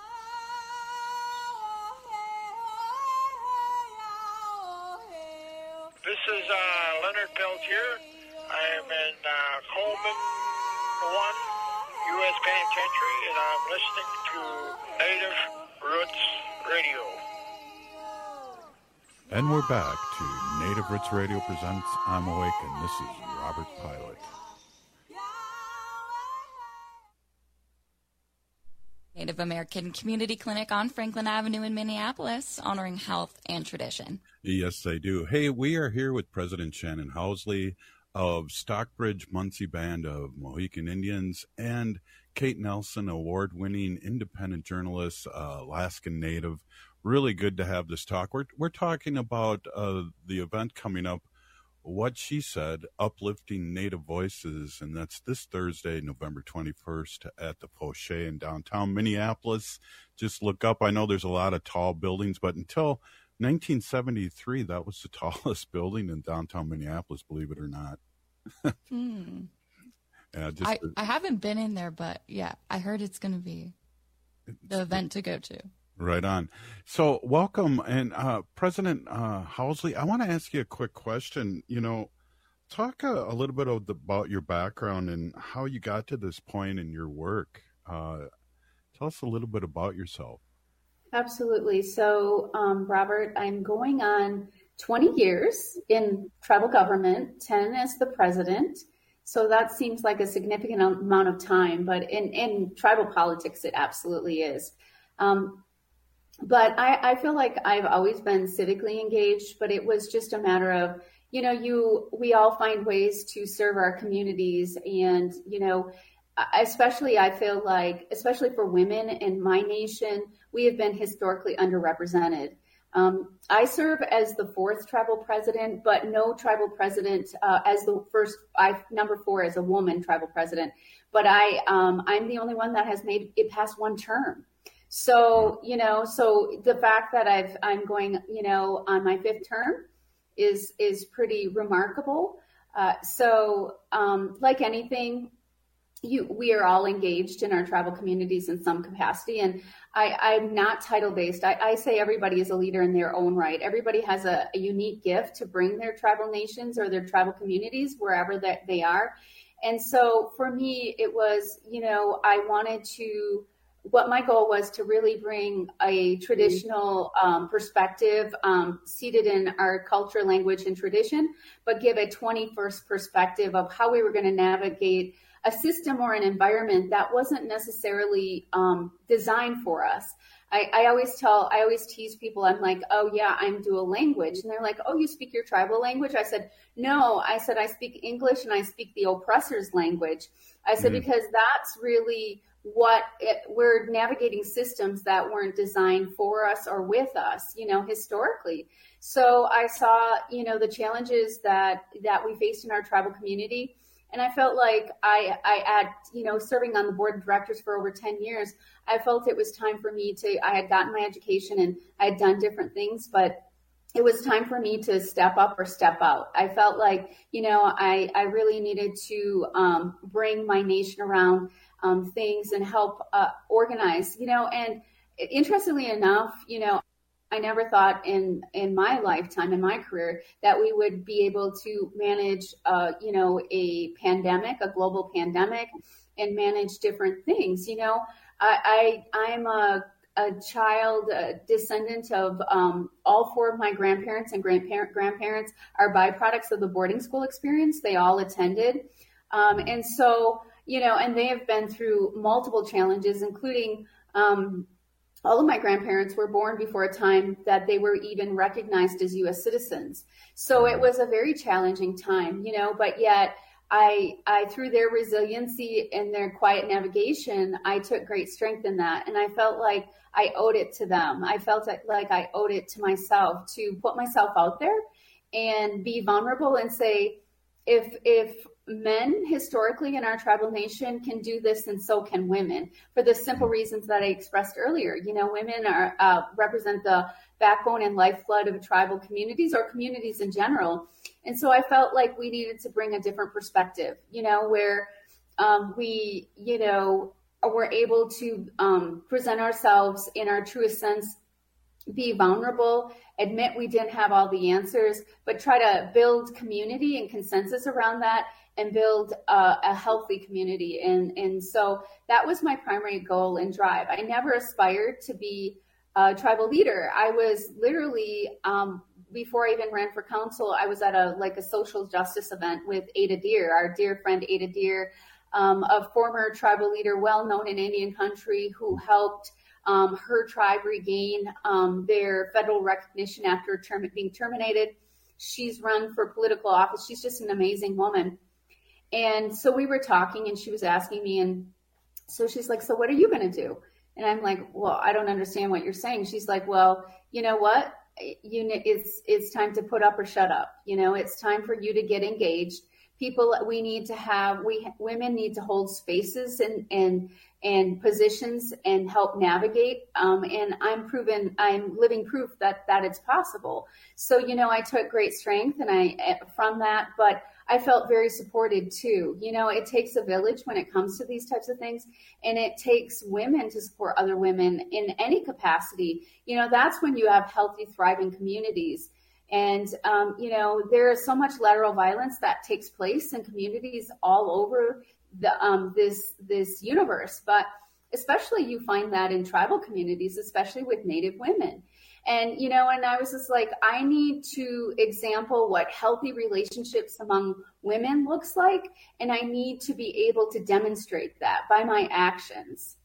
This is uh, Leonard Peltier. I am in uh, Coleman one U S Penitentiary, and I'm listening to Native Roots Radio. And we're back to Native Roots Radio presents I'm Awake, and this is Robert Pilot. Native American Community Clinic on Franklin Avenue in Minneapolis, honoring health and tradition. Yes, they do. Hey, we are here with President Shannon Housley of Stockbridge Munsee Band of Mohican Indians and Kate Nelson, award-winning independent journalist, uh, Alaskan Native. Really good to have this talk. We're, we're talking about uh, the event coming up, What She Said, Uplifting Native Voices, and that's this Thursday, November twenty-first at the Poche in downtown Minneapolis. Just look up. I know there's a lot of tall buildings, but until nineteen seventy-three, that was the tallest building in downtown Minneapolis, believe it or not. hmm. yeah, just I, I haven't been in there, but yeah, I heard it's going to be the event to go to. Right on. So welcome. And uh, President uh, Housley, I want to ask you a quick question. You know, talk a, a little bit of the, about your background and how you got to this point in your work. Uh, tell us a little bit about yourself. Absolutely. So, um, Robert, I'm going on twenty years in tribal government, ten as the president. So that seems like a significant amount of time, but in, in tribal politics, it absolutely is. Um, But I, I feel like I've always been civically engaged, but it was just a matter of, you know, you, we all find ways to serve our communities. And, you know, especially I feel like, especially for women in my nation, we have been historically underrepresented. Um, I serve as the fourth tribal president, but no tribal president uh, as the first, I number four as a woman tribal president. But I, um, I'm the only one that has made it past one term. So, you know, so the fact that I've, I'm going, you know, on my fifth term is, is pretty remarkable. Uh, so, um, like anything, you, we are all engaged in our tribal communities in some capacity. And I, I'm not title based. I, I say everybody is a leader in their own right. Everybody has a, a unique gift to bring their tribal nations or their tribal communities wherever that they are. And so for me, it was, you know, I wanted to, what my goal was to really bring a traditional um, perspective um, seated in our culture, language, and tradition, but give a twenty-first perspective of how we were going to navigate a system or an environment that wasn't necessarily um, designed for us. I, I always tell, I always tease people, I'm like, oh yeah, I'm dual language. And they're like, oh, you speak your tribal language? I said, no, I said, I speak English and I speak the oppressor's language. I said, mm-hmm. because that's really what it, we're navigating systems that weren't designed for us or with us, you know, historically. So I saw, you know, the challenges that, that we faced in our tribal community. And I felt like I, I had, you know, serving on the board of directors for over ten years, I felt it was time for me to, I had gotten my education and I had done different things, but it was time for me to step up or step out. I felt like, you know, I, I really needed to um, bring my nation around um, things and help uh, organize, you know, and interestingly enough, you know, I never thought in, in my lifetime, in my career, that we would be able to manage, uh, you know, a pandemic, a global pandemic, and manage different things. You know, I, I I'm a, a child, a descendant of um, all four of my grandparents and grandparent grandparents are byproducts of the boarding school experience. They all attended, um, and so you know, and they have been through multiple challenges, including. Um, All of my grandparents were born before a time that they were even recognized as U S citizens. So it was a very challenging time, you know, but yet I, I, through their resiliency and their quiet navigation, I took great strength in that. And I felt like I owed it to them. I felt like I owed it to myself to put myself out there and be vulnerable and say, if, if men historically in our tribal nation can do this, and so can women, for the simple reasons that I expressed earlier. You know, women are uh, represent the backbone and lifeblood of tribal communities or communities in general. And so I felt like we needed to bring a different perspective, you know, where um, we, you know, were able to um, present ourselves in our truest sense, be vulnerable, admit we didn't have all the answers, but try to build community and consensus around that and build a, a healthy community. And, and so that was my primary goal and drive. I never aspired to be a tribal leader. I was literally, um, before I even ran for council, I was at a like a social justice event with Ada Deer, our dear friend Ada Deer, um, a former tribal leader, well known in Indian country, who helped um, her tribe regain um, their federal recognition after term- being terminated. She's run for political office. She's just an amazing woman. And so we were talking, and she was asking me, and so she's like, so what are you going to do? And I'm like, well, I don't understand what you're saying. She's like, well, you know what? You know, it's it's time to put up or shut up. You know, it's time for you to get engaged. People, we need to have, we women need to hold spaces and and and positions and help navigate. Um, and I'm proven, I'm living proof that that it's possible. So, you know, I took great strength and I from that, but I felt very supported too. You know, it takes a village when it comes to these types of things, and it takes women to support other women in any capacity. You know, that's when you have healthy, thriving communities. And, um, you know, there is so much lateral violence that takes place in communities all over the, um, this, this universe, but especially you find that in tribal communities, especially with Native women. And, you know, and I was just like, I need to example what healthy relationships among women looks like. And I need to be able to demonstrate that by my actions.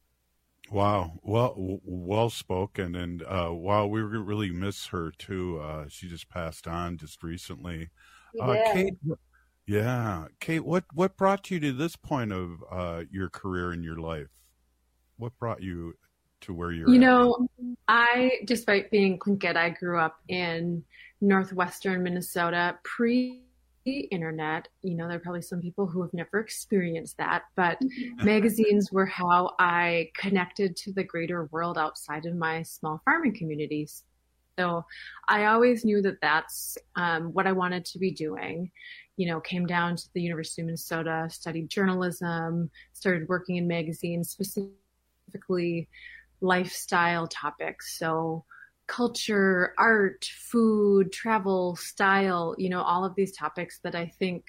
Wow. Well, well spoken. And, uh, wow, we really miss her too. Uh, she just passed on just recently. Uh, Kate, yeah. Kate, what, what brought you to this point of, uh, your career in your life? What brought you to where you're you at? know I, despite being Tlingit, I grew up in northwestern Minnesota pre-internet. You know, there are probably some people who have never experienced that, but magazines were how I connected to the greater world outside of my small farming communities. So I always knew that that's um, what I wanted to be doing. You know, came down to the University of Minnesota, studied journalism, started working in magazines, specifically lifestyle topics. So culture, art, food, travel, style, you know, all of these topics that I think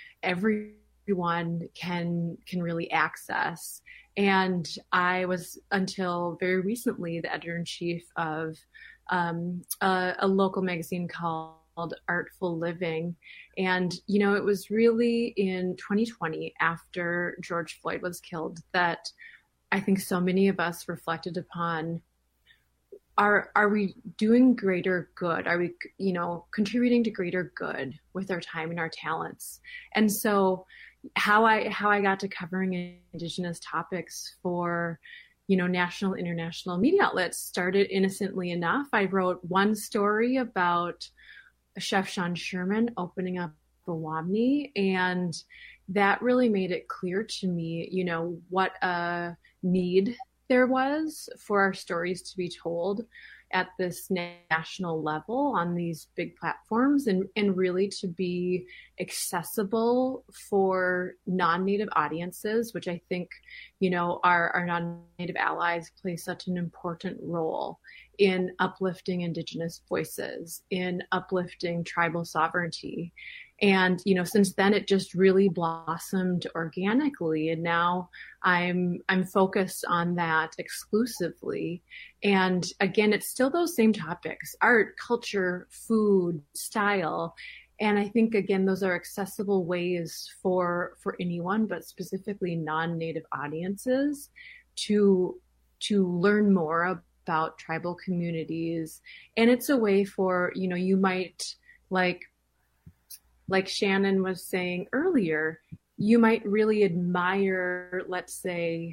everyone can can really access. And I was, until very recently, the editor-in-chief of um, a, a local magazine called Artful Living. And, you know, it was really in twenty twenty, after George Floyd was killed, that I think so many of us reflected upon, are are we doing greater good? Are we, you know, contributing to greater good with our time and our talents? And so how I how I got to covering Indigenous topics for, you know, national, international media outlets started innocently enough. I wrote one story about Chef Sean Sherman opening up a Wamni, and that really made it clear to me, you know, what a need there was for our stories to be told at this national level on these big platforms, and, and really to be accessible for non-Native audiences, which I think, you know, our, our non-Native allies play such an important role in uplifting Indigenous voices, in uplifting tribal sovereignty. And, you know, since then it just really blossomed organically. And now I'm, I'm focused on that exclusively. And again, it's still those same topics: art, culture, food, style. And I think, again, those are accessible ways for, for anyone, but specifically non-Native audiences, to, to learn more about tribal communities. And it's a way for, you know, you might, like, like Shannon was saying earlier, you might really admire, let's say,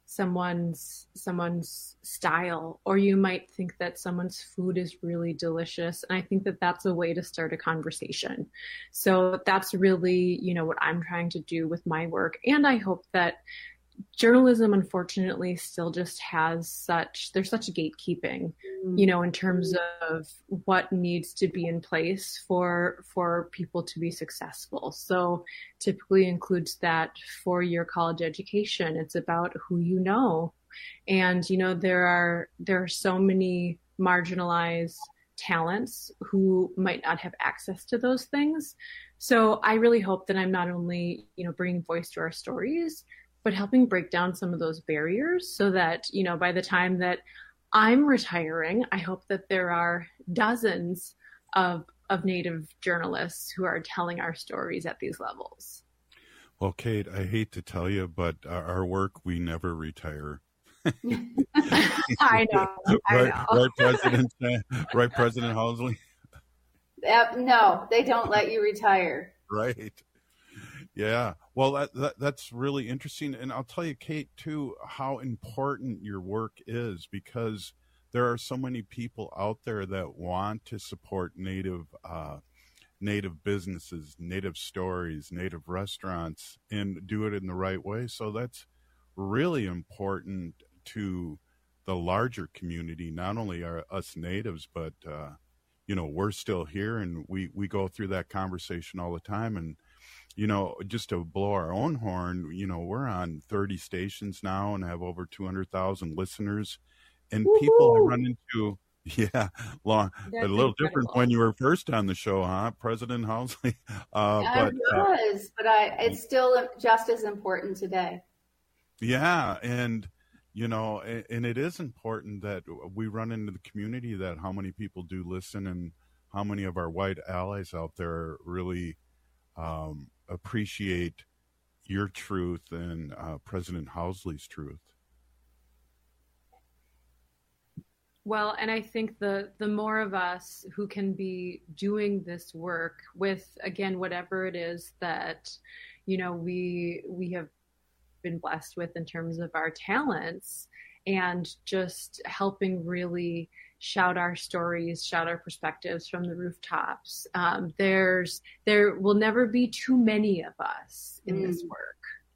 someone's someone's style, or you might think that someone's food is really delicious. And I think that that's a way to start a conversation. So that's really, you know, what I'm trying to do with my work. And I hope that journalism, unfortunately, still just has such, there's such gatekeeping, you know, in terms of what needs to be in place for, for people to be successful. So typically includes that four-year college education. It's about who you know. And, you know, there are, there are so many marginalized talents who might not have access to those things. So I really hope that I'm not only, you know, bringing voice to our stories, but helping break down some of those barriers so that, you know, by the time that I'm retiring, I hope that there are dozens of, of Native journalists who are telling our stories at these levels. Well, Kate, I hate to tell you, but our work, we never retire. I know. I right, know. right, President, right, President Housley? Uh, no, they don't let you retire. Right. Yeah. Well, that, that that's really interesting. And I'll tell you, Kate, too, how important your work is, because there are so many people out there that want to support Native uh, Native businesses, Native stories, Native restaurants, and do it in the right way. So that's really important to the larger community, not only are us Natives, but, uh, you know, we're still here, and we, we go through that conversation all the time. And you know, just to blow our own horn, you know, we're on thirty stations now and have over two hundred thousand listeners. And Woo-hoo! People I run into, yeah, long, a little incredible. Different when you were first on the show, huh, President Housley? Uh, I but, was, uh, but I, it's still just as important today. Yeah, and, you know, and, and it is important that we run into the community, that how many people do listen and how many of our white allies out there really um, appreciate your truth and uh, President Housley's truth. Well, and I think the the more of us who can be doing this work with, again, whatever it is that, you know, we we have been blessed with in terms of our talents, and just helping really shout our stories, shout our perspectives from the rooftops. Um, there's, there will never be too many of us in mm. this work.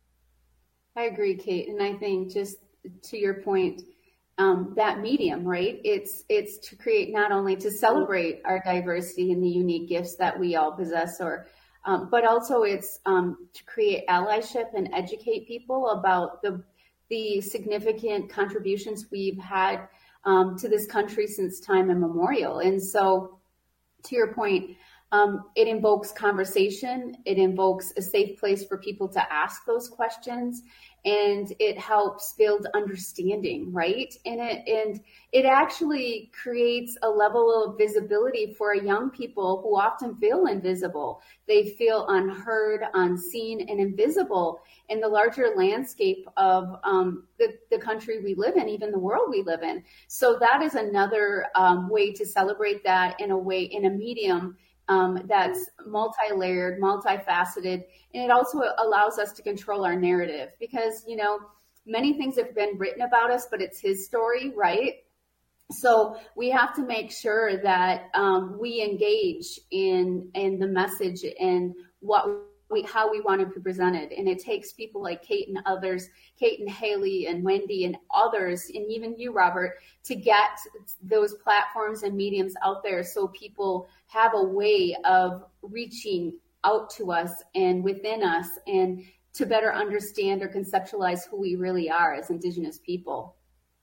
I agree, Kate. And I think, just to your point, um, that medium, right? It's, it's to create, not only to celebrate our diversity and the unique gifts that we all possess, or, um, but also it's um, to create allyship and educate people about the, the significant contributions we've had Um, to this country since time immemorial. And so, to your point, um, it invokes conversation, it invokes a safe place for people to ask those questions, and it helps build understanding, right? And it and it actually creates a level of visibility for young people who often feel invisible. They feel unheard, unseen, and invisible in the larger landscape of um, the, the country we live in, even the world we live in. So that is another um, way to celebrate that, in a way, in a medium um, that's multi-layered, multifaceted. And it also allows us to control our narrative, because, you know, many things have been written about us, but it's his story, right? So we have to make sure that um, we engage in in the message and what we, how we want to be presented. And it takes people like Kate and others, Kate and Haley and Wendy and others, and even you, Robert, to get those platforms and mediums out there so people have a way of reaching out to us and within us, and to better understand or conceptualize who we really are as Indigenous people.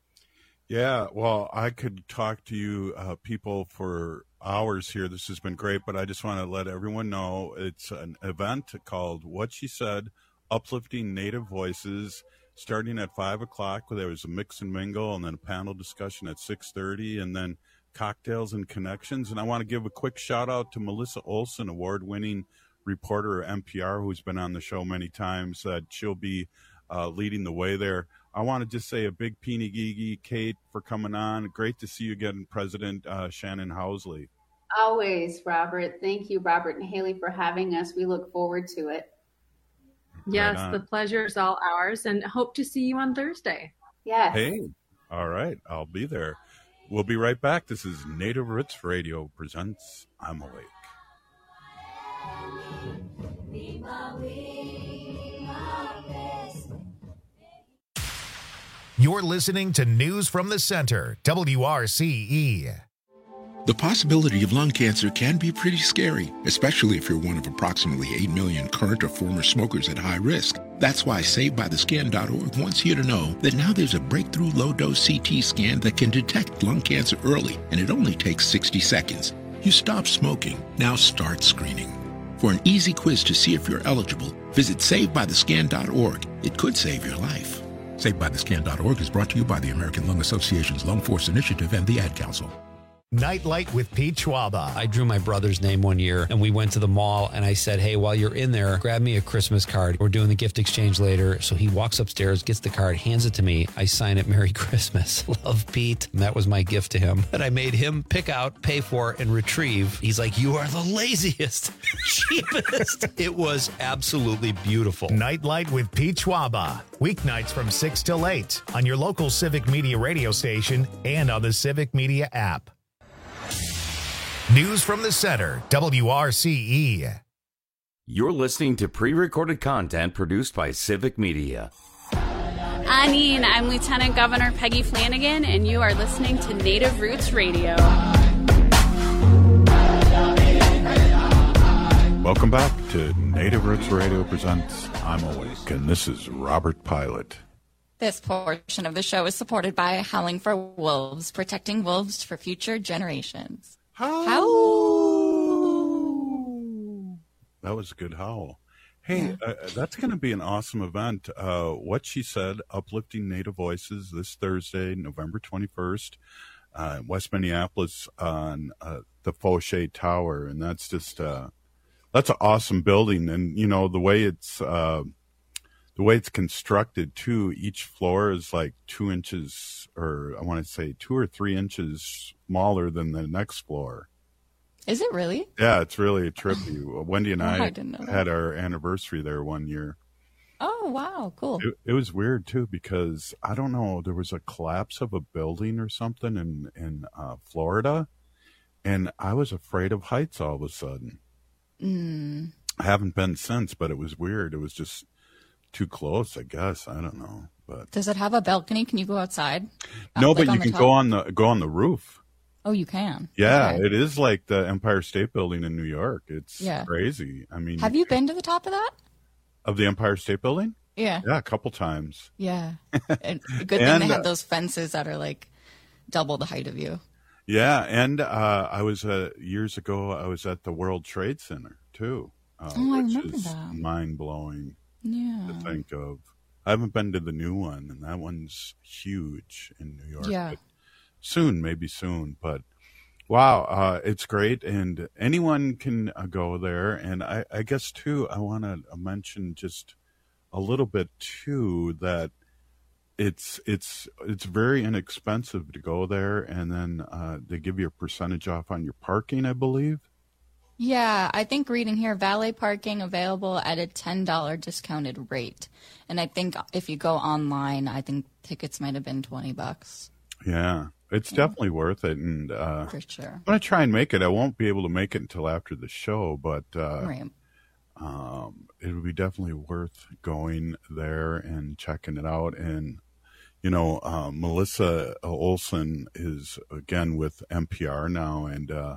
Yeah, well, I could talk to you uh, people for hours here. This has been great, but I just want to let everyone know it's an event called What She Said, Uplifting Native Voices, starting at five o'clock. There was a mix and mingle, and then a panel discussion at six thirty, and then cocktails and connections. And I want to give a quick shout out to Melissa Olson, award-winning reporter at N P R, who's been on the show many times. That uh, she'll be uh, leading the way there. I want to just say a big peeny gigi, Kate, for coming on. Great to see you again, President uh, Shannon Housley. Always, Robert. Thank you, Robert and Haley, for having us. We look forward to it. Yes, Right the pleasure is all ours, and hope to see you on Thursday. Yes. Hey, all right. I'll be there. We'll be right back. This is Native Roots Radio presents I'm Awake. You're listening to News from the Center, W R C E. The possibility of lung cancer can be pretty scary, especially if you're one of approximately eight million current or former smokers at high risk. That's why Saved By The Scan dot org wants you to know that now there's a breakthrough low-dose C T scan that can detect lung cancer early, and it only takes sixty seconds. You stop smoking, now start screening. For an easy quiz to see if you're eligible, visit Saved By The Scan dot org. It could save your life. Saved By The Scan dot org is brought to you by the American Lung Association's Lung Force Initiative and the Ad Council. Nightlight with Pete Schwaba. I drew my brother's name one year, and we went to the mall, and I said, hey, while you're in there, grab me a Christmas card. We're doing the gift exchange later. So he walks upstairs, gets the card, hands it to me. I sign it, Merry Christmas. Love, Pete. And that was my gift to him that I made him pick out, pay for, and retrieve. He's like, you are the laziest, cheapest. It was absolutely beautiful. Nightlight with Pete Schwaba. Weeknights from six till eight on your local Civic Media radio station and on the Civic Media app. News from the Center, W R C E. You're listening to pre-recorded content produced by Civic Media. Anine, I'm Lieutenant Governor Peggy Flanagan, and you are listening to Native Roots Radio. Welcome back to Native Roots Radio presents I'm Awake, and this is Robert Pilot. This portion of the show is supported by Howling for Wolves, protecting wolves for future generations. Howl! That was a good howl. Hey, yeah. uh, that's going to be an awesome event. Uh, What She Said, Uplifting Native Voices, this Thursday, November twenty-first, uh, West Minneapolis on uh, the Fauché Tower. And that's just, uh, that's an awesome building. And, you know, the way it's, uh, the way it's constructed too, each floor is like two inches, or I want to say two or three inches smaller than the next floor. Is it really? Yeah, it's really trippy. Wendy and Oh, I, I didn't know that. had our anniversary there one year. Oh, wow, cool. It, it was weird too because I don't know, there was a collapse of a building or something in in uh, Florida, and I was afraid of heights all of a sudden. Mm. I haven't been since, but it was weird. It was just too close, I guess. I don't know, but Does it have a balcony? Can you go outside? no, Uh, like but on you the can top? go on the go on the roof. Oh, you can. Yeah, Okay. it is like the Empire State Building in New York. It's Yeah. crazy. I mean, Have you been to the top of that? of the Empire State Building? Yeah. Yeah, a couple times. Yeah. And good thing And, they uh, have those fences that are like double the height of you. Yeah, and uh, I was uh, years ago. I was at the World Trade Center too, uh, Oh, I which remember is that. mind blowing Yeah. to think of. I haven't been to the new one, and that one's huge in New York. Yeah. But soon, maybe soon. But wow, uh, it's great, and anyone can uh, go there. And I, I guess too, I want to mention just a little bit too that it's it's it's very inexpensive to go there, and then uh, they give you a percentage off on your parking, I believe. Yeah, I think reading here, valet parking available at a ten dollars discounted rate. And I think if you go online, I think tickets might have been twenty bucks. Yeah, it's definitely worth it, and uh, For sure. I'm gonna try and make it. I won't be able to make it until after the show, but uh, Right. um, it would be definitely worth going there and checking it out. And you know, uh, Melissa Olson is again with N P R now, and uh,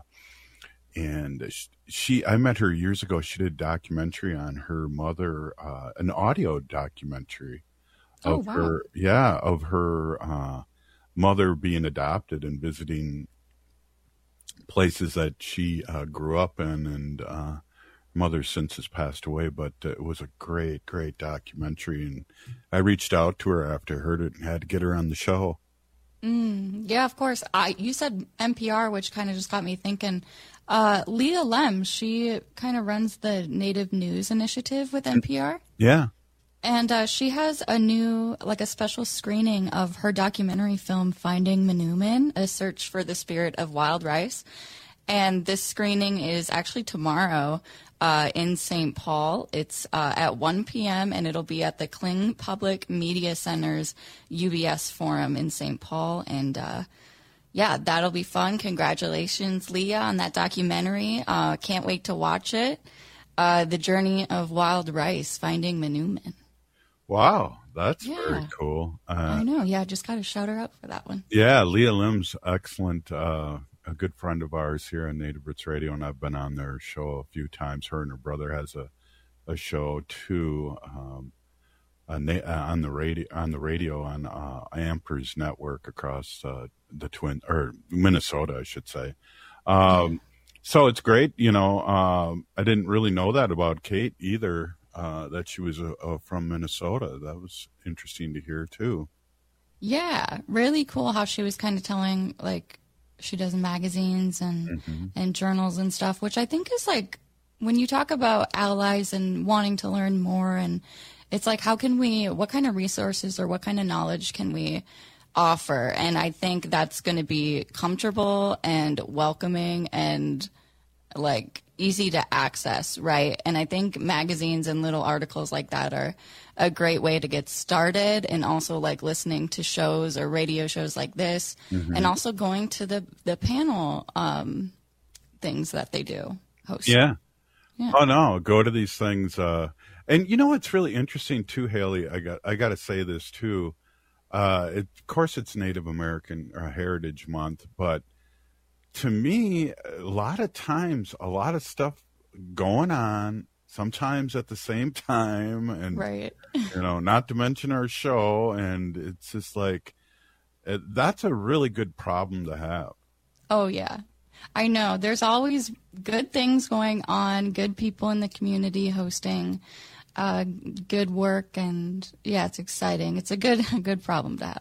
and she, I met her years ago. She did a documentary on her mother, uh, an audio documentary Oh, of wow. her, yeah, of her uh, mother being adopted and visiting places that she uh, grew up in, and uh, her mother since has passed away. But uh, it was a great, great documentary, and I reached out to her after I heard it and had to get her on the show. Mm, yeah, of course. I you said N P R, which kind of just got me thinking. Uh, Leah Lem, she kind of runs the Native News Initiative with N P R. Yeah. And uh, she has a new, like a special screening of her documentary film, Finding Manoomin, A Search for the Spirit of Wild Rice. And this screening is actually tomorrow uh, in Saint Paul. It's uh, at one p.m. and it'll be at the Kling Public Media Center's U B S Forum in Saint Paul. And uh, yeah, that'll be fun. Congratulations, Leah, on that documentary. Uh, can't wait to watch it. Uh, the Journey of Wild Rice, Finding Manoomin. Wow, that's Yeah. very cool. Uh, I know. Yeah, just got to shout her out for that one. Yeah, Leah Lim's excellent, uh, a good friend of ours here on Native Roots Radio, and I've been on their show a few times. Her and her brother has a, a show too, um, a na- uh, on the radio on the radio on uh, Ampers Network across uh, the Twin or Minnesota, I should say. Um, so it's great, you know. Um, I didn't really know that about Kate either. Uh, that she was uh, uh, from Minnesota. That was interesting to hear too. Yeah, really cool how she was kind of telling, like, she does magazines and Mm-hmm. and journals and stuff, which I think is like, when you talk about allies and wanting to learn more, and it's like, how can we, what kind of resources or what kind of knowledge can we offer? And I think that's going to be comfortable and welcoming and like easy to access, right? And I think magazines and little articles like that are a great way to get started, and also like listening to shows or radio shows like this, Mhm. and also going to the the panel um things that they do host. Yeah. Yeah. Oh no, go to these things. Uh, and you know what's really interesting too, Haley? I got I got to say this too. Uh, it, of course, it's Native American uh, Heritage Month, but to me, a lot of times, a lot of stuff going on, sometimes at the same time, and Right. you know, not to mention our show, and it's just like it, that's a really good problem to have. Oh, yeah. I know. There's always good things going on, good people in the community hosting uh, good work, and yeah, it's exciting. It's a good, a good problem to have.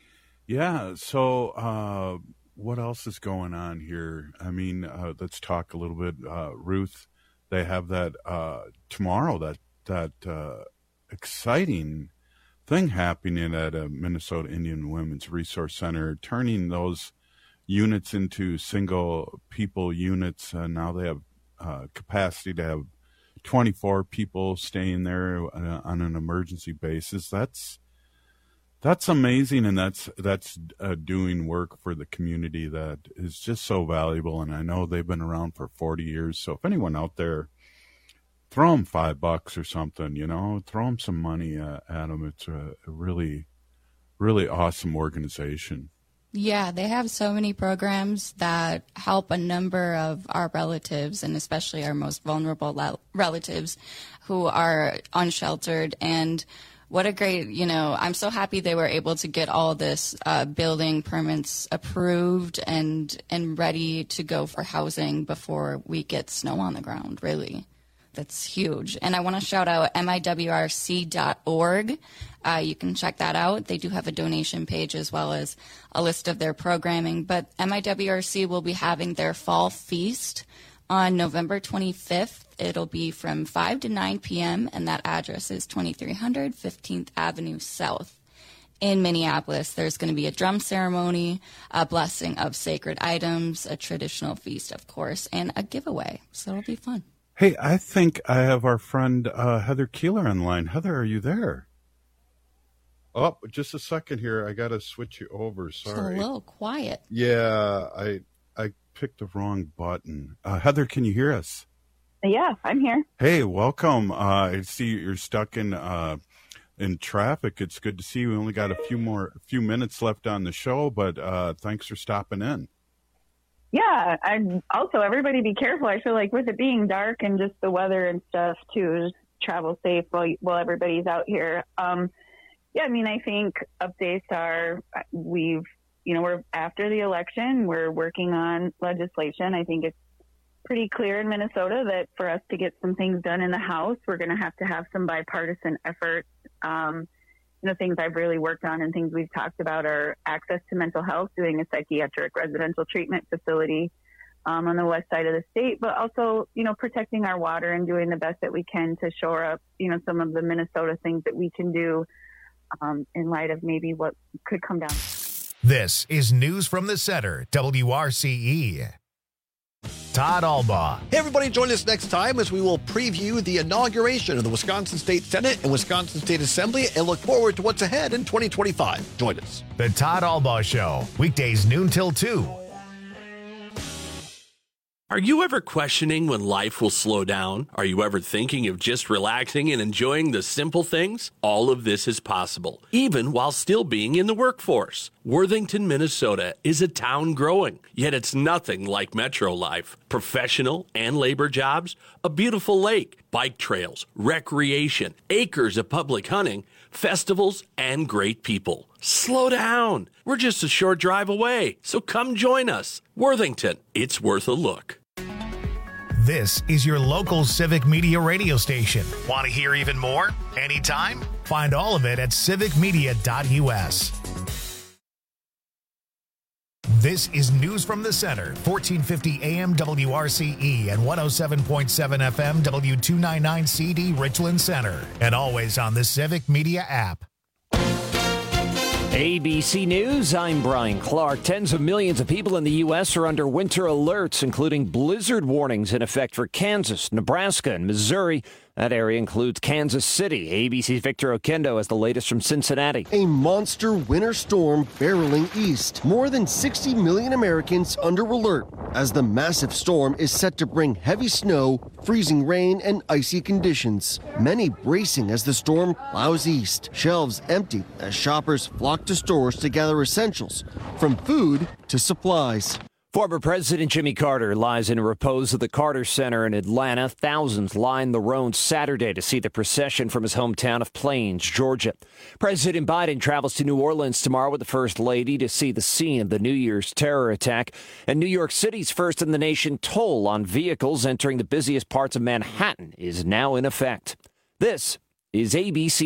Yeah. So, uh, what else is going on here? I mean, uh, let's talk a little bit. Uh, Ruth, they have that uh, tomorrow. That that uh, exciting thing happening at a Minnesota Indian Women's Resource Center, turning those units into single people units. Uh, now they have uh, capacity to have twenty-four people staying there on, a, on an emergency basis. That's That's amazing, and that's that's uh, doing work for the community that is just so valuable. And I know they've been around for forty years. So if anyone out there, throw them five bucks or something, you know, throw them some money uh, at them. It's a, a really, really awesome organization. Yeah, they have so many programs that help a number of our relatives, and especially our most vulnerable le- relatives who are unsheltered. And what a great, you know, I'm so happy they were able to get all this uh, building permits approved and and ready to go for housing before we get snow on the ground, really. That's huge. And I want to shout out M I W R C dot org. Uh, you can check that out. They do have a donation page as well as a list of their programming. But M I W R C will be having their fall feast on November twenty-fifth. It'll be from five to nine p.m., and that address is twenty-three hundred fifteenth Avenue South in Minneapolis. There's going to be a drum ceremony, a blessing of sacred items, a traditional feast, of course, and a giveaway. So it'll be fun. Hey, I think I have our friend uh, Heather Keeler on the line. Heather, are you there? Oh, just a second here. I got to switch you over. Sorry. It's a little quiet. Yeah, I I picked the wrong button. Uh, Heather, can you hear us? Yeah, I'm here. Hey, welcome. Uh, I see you're stuck in uh, in traffic. It's good to see you. We only got a few more a few minutes left on the show, but uh, thanks for stopping in. Yeah, and also everybody be careful. I feel like with it being dark and just the weather and stuff too, just travel safe while while everybody's out here. Um, yeah, I mean, I think updates are we've you know we're after the election, we're working on legislation. I think it's pretty clear in Minnesota that for us to get some things done in the House, we're going to have to have some bipartisan efforts. Um, you know, things I've really worked on and things we've talked about are access to mental health, doing a psychiatric residential treatment facility um, on the west side of the state, but also, you know, protecting our water and doing the best that we can to shore up, you know, some of the Minnesota things that we can do um, in light of maybe what could come down. This is News from the Center, W R C E. Todd Albaugh. Hey, everybody, join us next time as we will preview the inauguration of the Wisconsin State Senate and Wisconsin State Assembly and look forward to what's ahead in twenty twenty-five. Join us. The Todd Albaugh Show, weekdays noon till two. Are you ever questioning when life will slow down? Are you ever thinking of just relaxing and enjoying the simple things? All of this is possible, even while still being in the workforce. Worthington, Minnesota is a town growing, yet it's nothing like metro life. Professional and labor jobs, a beautiful lake, bike trails, recreation, acres of public hunting, festivals, and great people. Slow down. We're just a short drive away, so come join us. Worthington, it's worth a look. This is your local Civic Media radio station. Want to hear even more? Anytime? Find all of it at civic media dot u s. This is News from the Center, fourteen fifty A M W R C E and one oh seven point seven F M W two ninety-nine C D Richland Center. And always on the Civic Media app. A B C News, I'm Brian Clark. Tens of millions of people in the U S are under winter alerts, including blizzard warnings in effect for Kansas, Nebraska, and Missouri. That area includes Kansas City. A B C's Victor Oquendo has the latest from Cincinnati. A monster winter storm barreling east. More than sixty million Americans under alert as the massive storm is set to bring heavy snow, freezing rain, and icy conditions. Many bracing as the storm plows east. Shelves empty as shoppers flock to stores to gather essentials, from food to supplies. Former President Jimmy Carter lies in repose at the Carter Center in Atlanta. Thousands lined the road Saturday to see the procession from his hometown of Plains, Georgia. President Biden travels to New Orleans tomorrow with the First Lady to see the scene of the New Year's terror attack. And New York City's first in the nation toll on vehicles entering the busiest parts of Manhattan is now in effect. This is A B C.